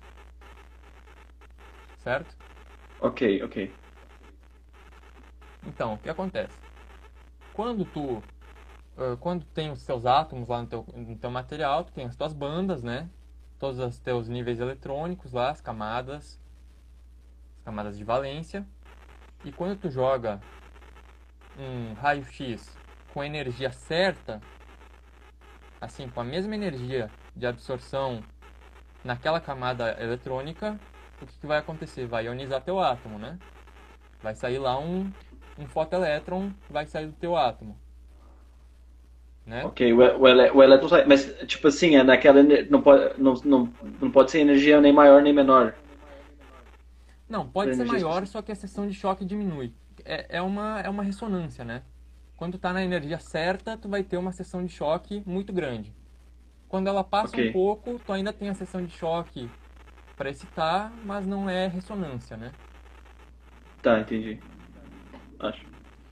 certo? Ok, ok. Então, o que acontece? Quando tu ah, quando tu tem os seus átomos lá no teu, no teu material, tu tem as tuas bandas, né? Todos os teus níveis eletrônicos lá, as camadas, as camadas de valência. E quando tu joga um raio-x com a energia certa, assim, com a mesma energia de absorção naquela camada eletrônica, o que, que vai acontecer? Vai ionizar teu átomo, né? Vai sair lá um, um fotoelétron, vai sair do teu átomo, né? Ok, o, e- o, ele- o elétron sai. Mas, tipo assim, é naquela. ener- Não pode, não, não, não pode ser energia nem maior nem menor. Não, Pra pode ser energia maior, específica. só que a seção de choque diminui. É, é uma, é uma ressonância, né? Quando tu tá na energia certa, tu vai ter uma seção de choque muito grande. Quando ela passa Ok, um pouco, tu ainda tem a seção de choque para excitar, mas não é ressonância, né? tá, entendi. Acho.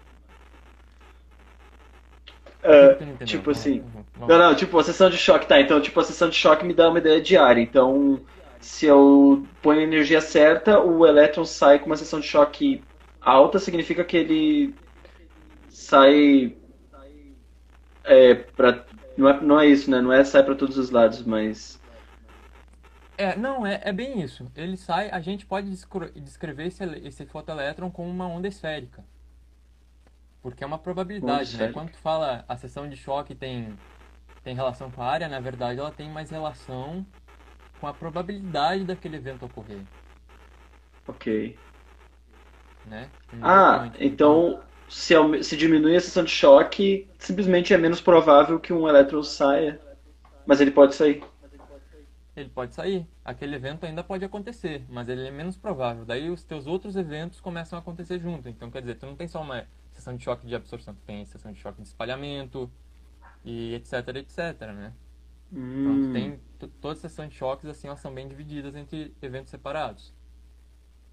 O que que Ah, tu não entendeu? tipo Vamos, assim. vamos, Não, vamos. não, tipo, a sessão de choque, tá. Então, tipo, a sessão de choque me dá uma ideia de área. Então, se eu ponho a energia certa, o elétron sai com uma sessão de choque alta, significa que ele sai é, pra. Não é, não é isso, né? Não é sai pra todos os lados, mas. É, não, é, é bem isso. Ele sai, a gente pode descro- descrever esse, ele- esse fotoelétron como uma onda esférica, porque é uma Uma onda probabilidade, né? Quando esférica. tu fala a seção de choque tem, tem relação com a área, na verdade ela tem mais relação com a probabilidade daquele evento ocorrer, Ok. né? Em nível Ah, quântico. Então, então se, aume- se diminui a seção de choque, simplesmente é menos provável que um elétron saia, mas ele pode sair. ele pode sair. Aquele evento ainda pode acontecer, mas ele é menos provável. Daí os teus outros eventos começam a acontecer junto. Então, quer dizer, tu não tem só uma seção de choque de absorção, tu tem seção de choque de espalhamento e etc, etc, né? Então, tu Hum, tem t- todas as seções de choques assim, elas são bem divididas entre eventos separados.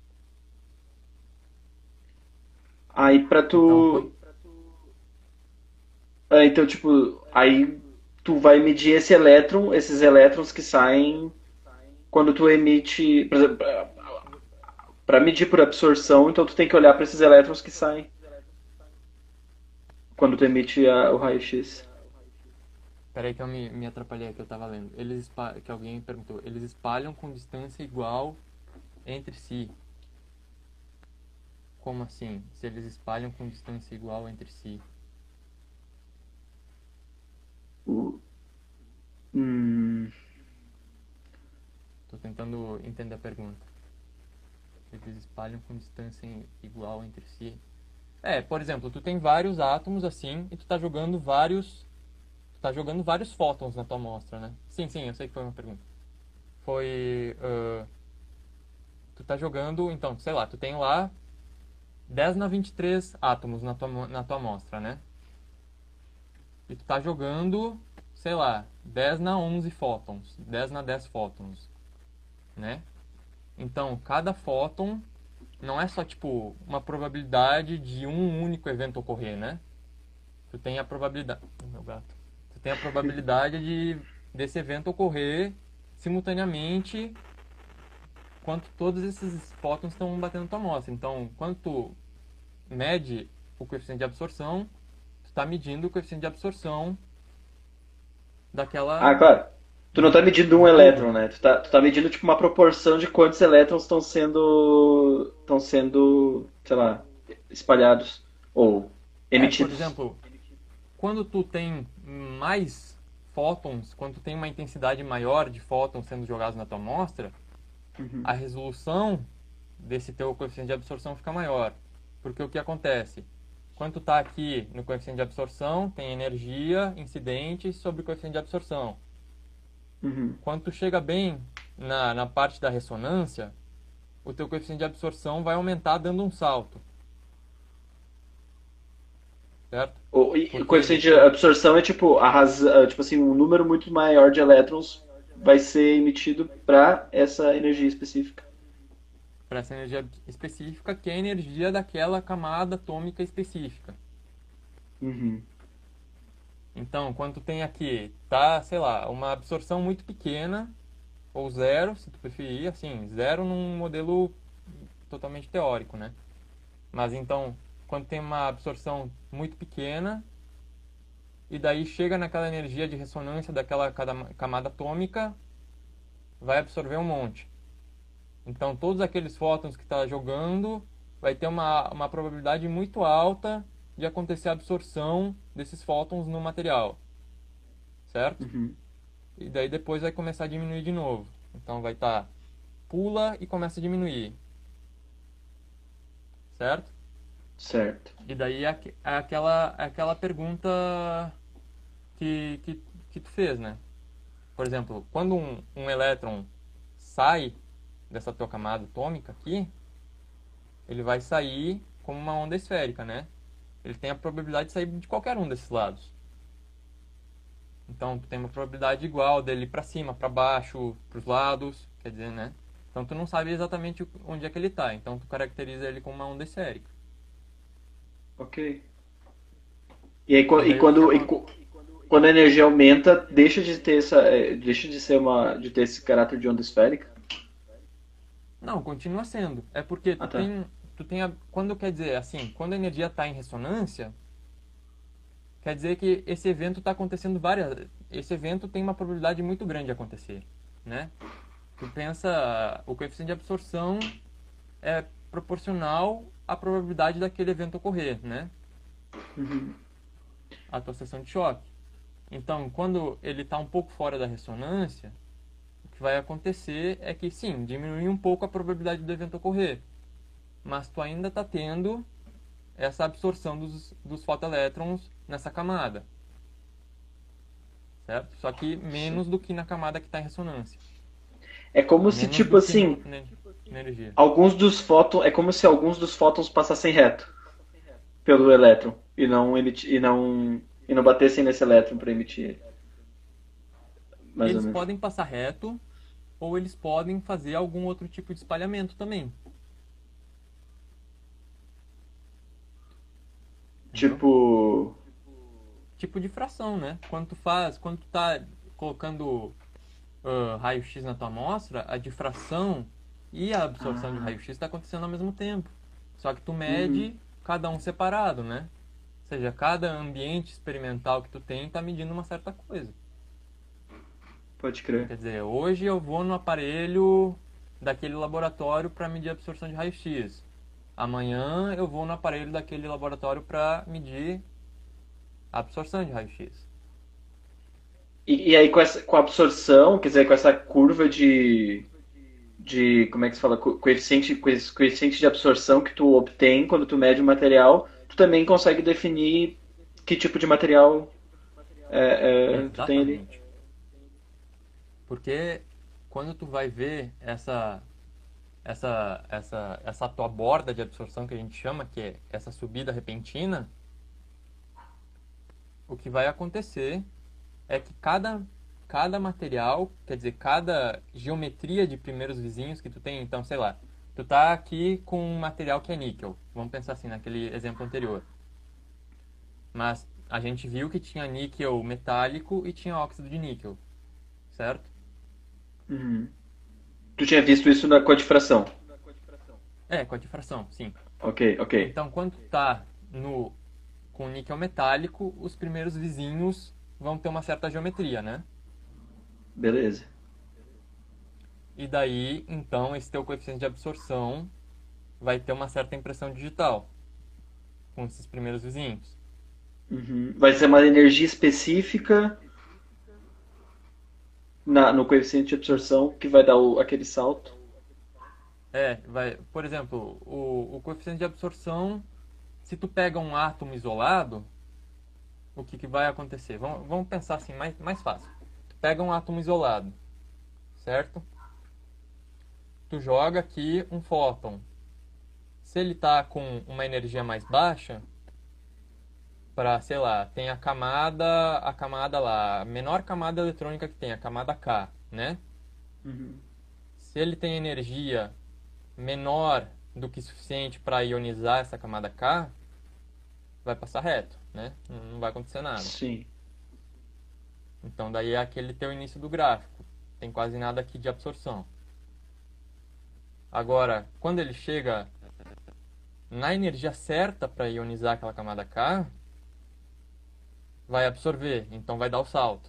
Aí pra Então, quan- tu. Ah, então, tipo, aí tu vai medir esse elétron, esses elétrons que saem quando tu emite. Por exemplo, para medir por absorção, então tu tem que olhar para esses elétrons que saem quando tu emite a- o raio-x. peraí que eu me, me atrapalhei que eu tava lendo. Eles espa- que alguém perguntou, eles espalham com distância igual entre si. Como assim? Se eles espalham com distância igual entre si? O- hum, Tô tentando entender a pergunta. Eles espalham com distância em- igual entre si. É, por exemplo, tu tem vários átomos assim e tu tá jogando vários, tu tá jogando vários fótons na tua amostra, né? Sim, sim, eu sei que foi uma pergunta. Foi, ah, tu tá jogando, então, sei lá, tu tem lá dez na vinte e três átomos na tua, mo- na tua amostra, né? E tu tá jogando, sei lá, dez na onze fótons, dez na dez fótons, né? Então, cada fóton não é só, tipo, uma probabilidade de um único evento ocorrer, né? Tu tem a probabilidade... Oh, meu gato. Tu tem a probabilidade de desse evento ocorrer simultaneamente quando todos esses fótons estão batendo na tua amostra. Então, quando tu mede o coeficiente de absorção, tu está medindo o coeficiente de absorção Ah, daquela... claro. Tu não de, tá medindo um de tudo, elétron, né? né? Tu tá, tu tá medindo tipo uma proporção de quantos elétrons estão sendo, estão sendo, sei lá, espalhados ou É, por emitidos. exemplo, quando tu tem mais fótons, quando tu tem uma intensidade maior de fótons sendo jogados na tua amostra, a resolução desse teu coeficiente de absorção fica maior. Porque o que acontece? Quando tu está aqui no coeficiente de absorção, tem energia incidente sobre o coeficiente de absorção. Uhum. Quando tu chega bem na, na parte da ressonância, o teu coeficiente de absorção vai aumentar dando um salto, certo? O, e o Porque ele coeficiente de tem, absorção é tipo a razão, tipo assim, um número muito maior de elétrons vai ser emitido para essa energia específica. para essa energia específica, que é a energia daquela camada atômica específica. Uhum. Então, quando tu tem aqui, tá, sei lá, uma absorção muito pequena, ou zero, se tu preferir, assim, zero num modelo totalmente teórico, né? Mas então, quando tem uma absorção muito pequena, e daí chega naquela energia de ressonância daquela camada atômica, vai absorver um monte. Então, todos aqueles fótons que está jogando, vai ter uma, uma probabilidade muito alta de acontecer a absorção desses fótons no material, certo? Uhum. E daí depois vai começar a diminuir de novo. Então, vai estar, pula e começa a diminuir, certo? Certo. E daí é aque- é aquela, é aquela pergunta que, que, que tu fez, né? Por exemplo, quando um, um elétron sai dessa tua camada atômica aqui, ele vai sair como uma onda esférica, né? Ele tem a probabilidade de sair de qualquer um desses lados. Então, tu tem uma probabilidade igual dele ir para cima, para baixo, para os lados, quer dizer, né? Então, tu não sabe exatamente onde é que ele está. Então, tu caracteriza ele como uma onda esférica. Ok. E aí E qu- e daí, o que que quando e acontece? cu- quando a energia aumenta, deixa de ter essa, é, deixa de ser uma, de ter esse caráter de onda esférica? Não, continua sendo. É porque Ah, tu tá. tem, tu tem a, quando quer dizer assim, quando a energia está em ressonância, quer dizer que esse evento está acontecendo várias, esse evento tem uma probabilidade muito grande de acontecer, né? Tu pensa, o coeficiente de absorção é proporcional à probabilidade daquele evento ocorrer, né? Uhum. A tua seção de choque. Então, quando ele está um pouco fora da ressonância, o que vai acontecer é que sim, diminui um pouco a probabilidade do evento ocorrer, mas tu ainda está tendo essa absorção dos, dos fotoelétrons nessa camada, certo? Só que menos do que na camada que está em ressonância, É como se, menos tipo do que no, assim, na, na energia. alguns dos fótons, é como se alguns dos fótons passassem reto pelo elétron e não emiti, e não e não batessem nesse elétron para emitir ele, mais ou Eles menos. podem passar reto ou eles podem fazer algum outro tipo de espalhamento também. entendeu? Tipo. Tipo de fração, né? Quando tu faz, quando tu tá colocando ah, raio-x na tua amostra, a difração e a absorção de Ah. raio-x está acontecendo ao mesmo tempo. Só que tu Uhum. mede cada um separado, né? Ou seja, cada ambiente experimental que tu tem está medindo uma certa coisa. Pode crer. Quer dizer, hoje eu vou no aparelho daquele laboratório para medir a absorção de raio-x. Amanhã eu vou no aparelho daquele laboratório para medir a absorção de raio-x. E, e aí com essa, com a absorção, quer dizer, com essa curva de, de como é que se fala, Co- coeficiente, coe- coeficiente de absorção que tu obtém quando tu mede o material, tu também consegue definir que tipo de material é, é, tu tem ali. Exatamente. Porque quando tu vai ver essa essa essa essa tua borda de absorção que a gente chama, que é essa subida repentina, o que vai acontecer é que cada cada material, quer dizer, cada geometria de primeiros vizinhos que tu tem, então, sei lá, tu tá aqui com um material que é níquel. Vamos pensar assim naquele exemplo anterior. Mas a gente viu que tinha níquel metálico e tinha óxido de níquel, certo? Uhum. Tu tinha visto isso na, com a difração. É, com a difração, sim. Ok, ok. Então, quando tu tá no com níquel metálico, os primeiros vizinhos vão ter uma certa geometria, né? Beleza. E daí, então, esse teu coeficiente de absorção vai ter uma certa impressão digital com esses primeiros vizinhos. Uhum. Vai ser uma energia específica na, no coeficiente de absorção que vai dar o- aquele salto. É, vai, por exemplo, o, o coeficiente de absorção, se tu pega um átomo isolado, o que, que vai acontecer? Vamos, vamos pensar assim, mais, mais fácil. Tu pega um átomo isolado, certo? Tu joga aqui um fóton. Se ele está com uma energia mais baixa, para, sei lá, tem a camada, a camada lá, a menor camada eletrônica que tem, a camada K, né? Uhum. Se ele tem energia menor do que suficiente para ionizar essa camada K, vai passar reto, né? Não não vai acontecer nada. Sim. Então daí é aquele teu início do gráfico. Tem quase nada aqui de absorção. Agora, quando ele chega na energia certa para ionizar aquela camada K, vai absorver, então vai dar o salto,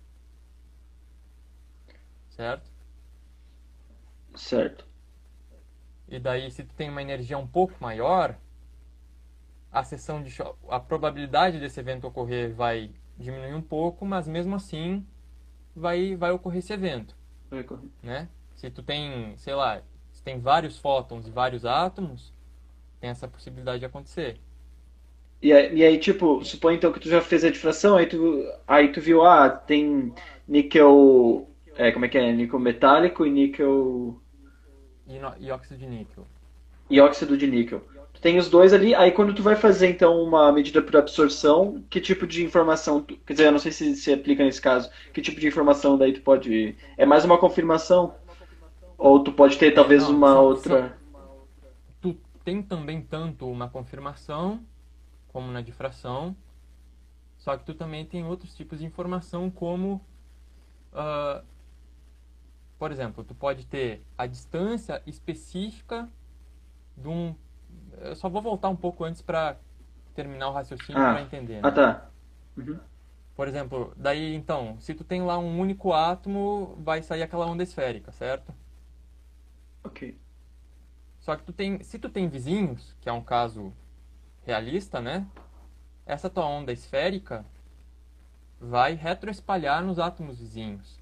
certo? Certo. E daí, se tu tem uma energia um pouco maior, a seção de cho- a probabilidade desse evento ocorrer vai diminuir um pouco, mas mesmo assim vai vai ocorrer esse evento, Vai correr. né? Se tu tem, sei lá, se tem vários fótons e vários átomos, tem essa possibilidade de acontecer. E aí, e aí, tipo, supõe então que tu já fez a difração, aí tu, aí tu viu, ah, tem níquel, é, como é que é? Níquel metálico e níquel E, no- e óxido de níquel. e óxido de níquel. Tu tem os dois ali, aí quando tu vai fazer então uma medida por absorção, que tipo de informação, tu, quer dizer, eu não sei se se aplica nesse caso, que tipo de informação daí tu pode, é mais uma confirmação? Ou tu pode ter É, talvez não, uma são, são, outra. tu tem também tanto uma confirmação como na difração, só que tu também tem outros tipos de informação como, ah, por exemplo, tu pode ter a distância específica de um. Eu só vou voltar um pouco antes para terminar o raciocínio para Ah, entender, ah né? tá. Uhum. Por exemplo, daí então, se tu tem lá um único átomo, vai sair aquela onda esférica, certo? Ok. Só que tu tem, se tu tem vizinhos, que é um caso realista, né? Essa tua onda esférica vai retroespalhar nos átomos vizinhos,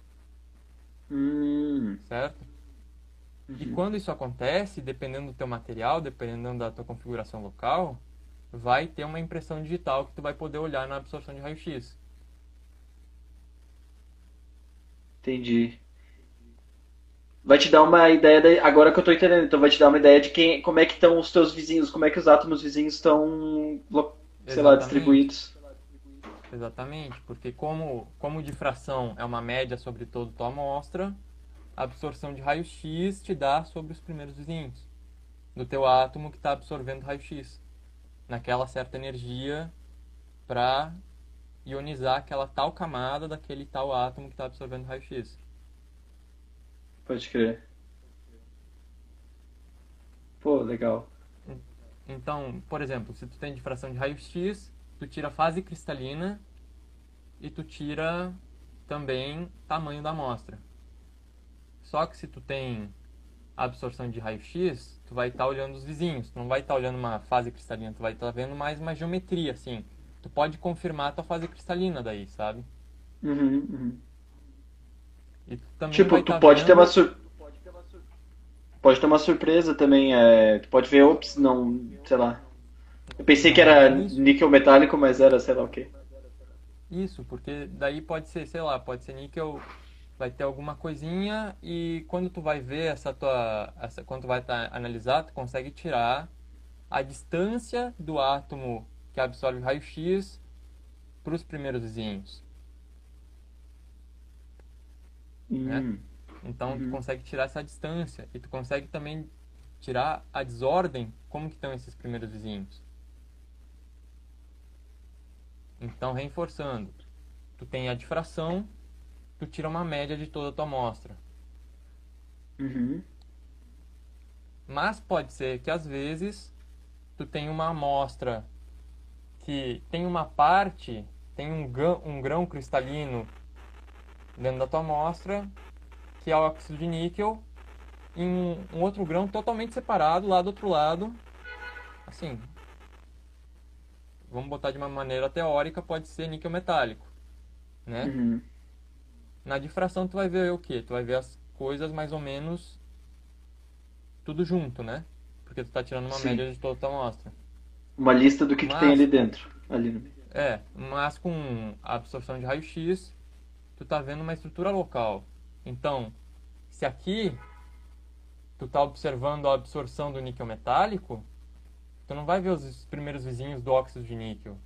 Hum, certo? E uhum. quando isso acontece, dependendo do teu material, dependendo da tua configuração local, vai ter uma impressão digital que tu vai poder olhar na absorção de raio-x. Entendi. Vai te dar uma ideia da... agora que eu tô entendendo, então vai te dar uma ideia de quem, como é que estão os teus vizinhos, como é que os átomos vizinhos estão, lo- sei lá, Exatamente, distribuídos. exatamente, porque como, como difração é uma média sobre toda a tua amostra, a absorção de raio-x te dá sobre os primeiros vizinhos do teu átomo que está absorvendo raio-x. naquela certa energia para ionizar aquela tal camada daquele tal átomo que está absorvendo raio-x. Pode crer. Pô, legal. Então, por exemplo, se tu tem difração de raio-x, tu tira a fase cristalina e tu tira também tamanho da amostra. Só que se tu tem absorção de raio-x, tu vai estar olhando os vizinhos, tu não vai estar olhando uma fase cristalina, tu vai estar vendo mais uma geometria, assim. Tu pode confirmar a tua fase cristalina daí, sabe? Uhum, uhum. E tu também Tipo, vai tu estar pode ter uma vendo... sur... pode ter uma surpresa também. É... Tu pode ver, ops, não, sei lá. Eu pensei que Não é era bem isso. níquel metálico, mas era sei lá o quê. Isso, porque daí pode ser, sei lá, pode ser níquel, vai ter alguma coisinha e quando tu vai ver essa tua, essa, quando tu vai tá, analisar, tu consegue tirar a distância do átomo que absorve raio-x para os primeiros vizinhos, né? Hum, Então tu uhum. consegue tirar essa distância e tu consegue também tirar a desordem, como que estão esses primeiros vizinhos. Então, reforçando, tu tem a difração, tu tira uma média de toda a tua amostra. Uhum. Mas pode ser que às vezes tu tem uma amostra que tem uma parte, tem um grão, um grão cristalino dentro da tua amostra, que é o óxido de níquel, e um, um outro grão totalmente separado lá do outro lado. Assim, vamos botar de uma maneira teórica, pode ser níquel metálico, né? Uhum. Na difração tu vai ver o quê? Tu vai ver as coisas mais ou menos tudo junto, né? Porque tu tá tirando uma Sim. média de toda a tua amostra. Uma lista do que, que tem ali Mas, dentro. Ali no meio. é, mas com a absorção de raio-x, tu tá vendo uma estrutura local. Então, se aqui tu tá observando a absorção do níquel metálico, tu não vai ver os primeiros vizinhos do óxido de níquel,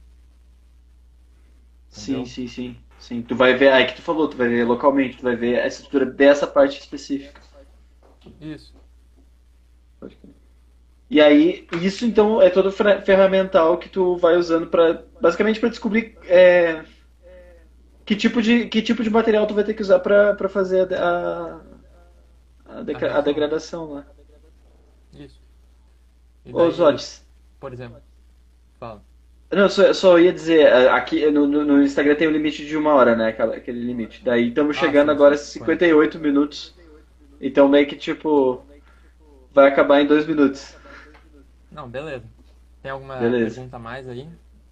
Sim, entendeu? sim, sim. Sim. Tu vai ver, aí que tu falou, tu vai ver localmente, tu vai ver a estrutura dessa parte específica. Isso, Pode crer. E aí, isso então é todo fer- ferramental que tu vai usando para basicamente para descobrir é, que tipo de que tipo de material tu vai ter que usar para para fazer a, a, a a degra- a reação. degradação lá. Isso. E Ô, daí, Zotes, por exemplo, fala. não, só, só ia dizer, é, aqui no, no- no Instagram tem o limite de uma hora, né? aquela- Aquele limite. Daí estamos Ah, chegando sim, agora a sim, cinquenta e conheço. oito minutos. Então meio que tipo, vai acabar em dois minutos. Não, beleza. Tem alguma Beleza. pergunta a mais aí?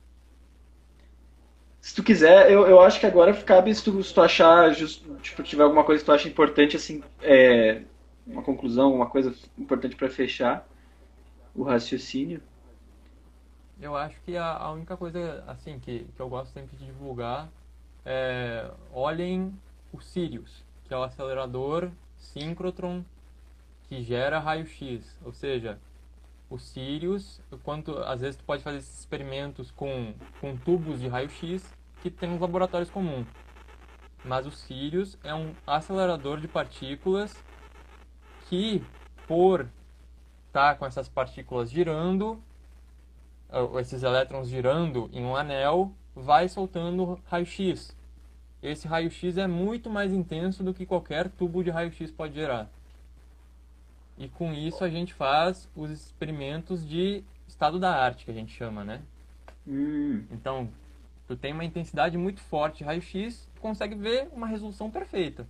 Se tu quiser, eu, eu acho que agora cabe se tu, se tu achar, just, tipo, tiver alguma coisa que tu acha importante, assim, é, uma conclusão, uma coisa importante para fechar o raciocínio. Eu acho que a, a única coisa assim que, que eu gosto sempre de divulgar é olhem o Sirius, que é o acelerador síncrotron que gera raio-x. Ou seja, o Sirius, quanto às vezes tu pode fazer esses experimentos com, com tubos de raio-x que tem nos laboratórios comuns. Mas o Sirius é um acelerador de partículas que, por estar com essas partículas girando, ou esses elétrons girando em um anel, vai soltando raio-x. Esse raio-x é muito mais intenso do que qualquer tubo de raio-x pode gerar. E com isso a gente faz os experimentos de estado da arte, que a gente chama, né? Hum, Então, tu tem uma intensidade muito forte de raio-x, tu consegue ver uma resolução perfeita.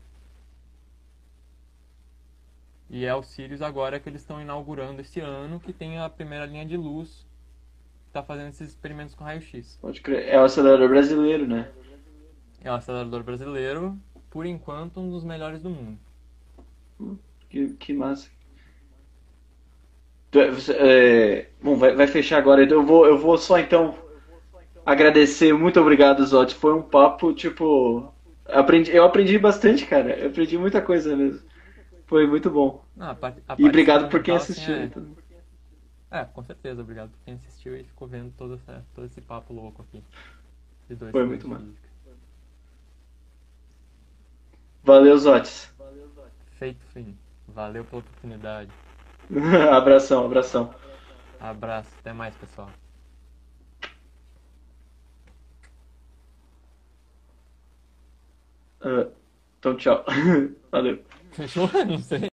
E é o Sirius agora que eles estão inaugurando esse ano, que tem a primeira linha de luz que está fazendo esses experimentos com raio-x. pode crer. É o acelerador brasileiro, né? É um acelerador brasileiro, por enquanto, um dos melhores do mundo. Hum, que, que massa. Tu é- você- é, bom, vai, vai fechar agora. Então Eu vou, eu vou só então agradecer. Muito obrigado, Zotti. Foi um papo, tipo. Aprendi, eu aprendi bastante, cara. Eu aprendi muita coisa mesmo. Foi muito bom. Ah, a parte, a E parte obrigado por quem experimental, assim, assistiu. é... Então. É, com certeza, obrigado por quem assistiu e ficou vendo todo, essa, todo esse papo louco aqui, de dois Foi fãs muito de massa. física. Valeu, Zotes. Feito, fim. Valeu pela oportunidade. Abração, abração. Abraço, até mais, pessoal. Ah, então, tchau. Valeu. Fechou? Não sei.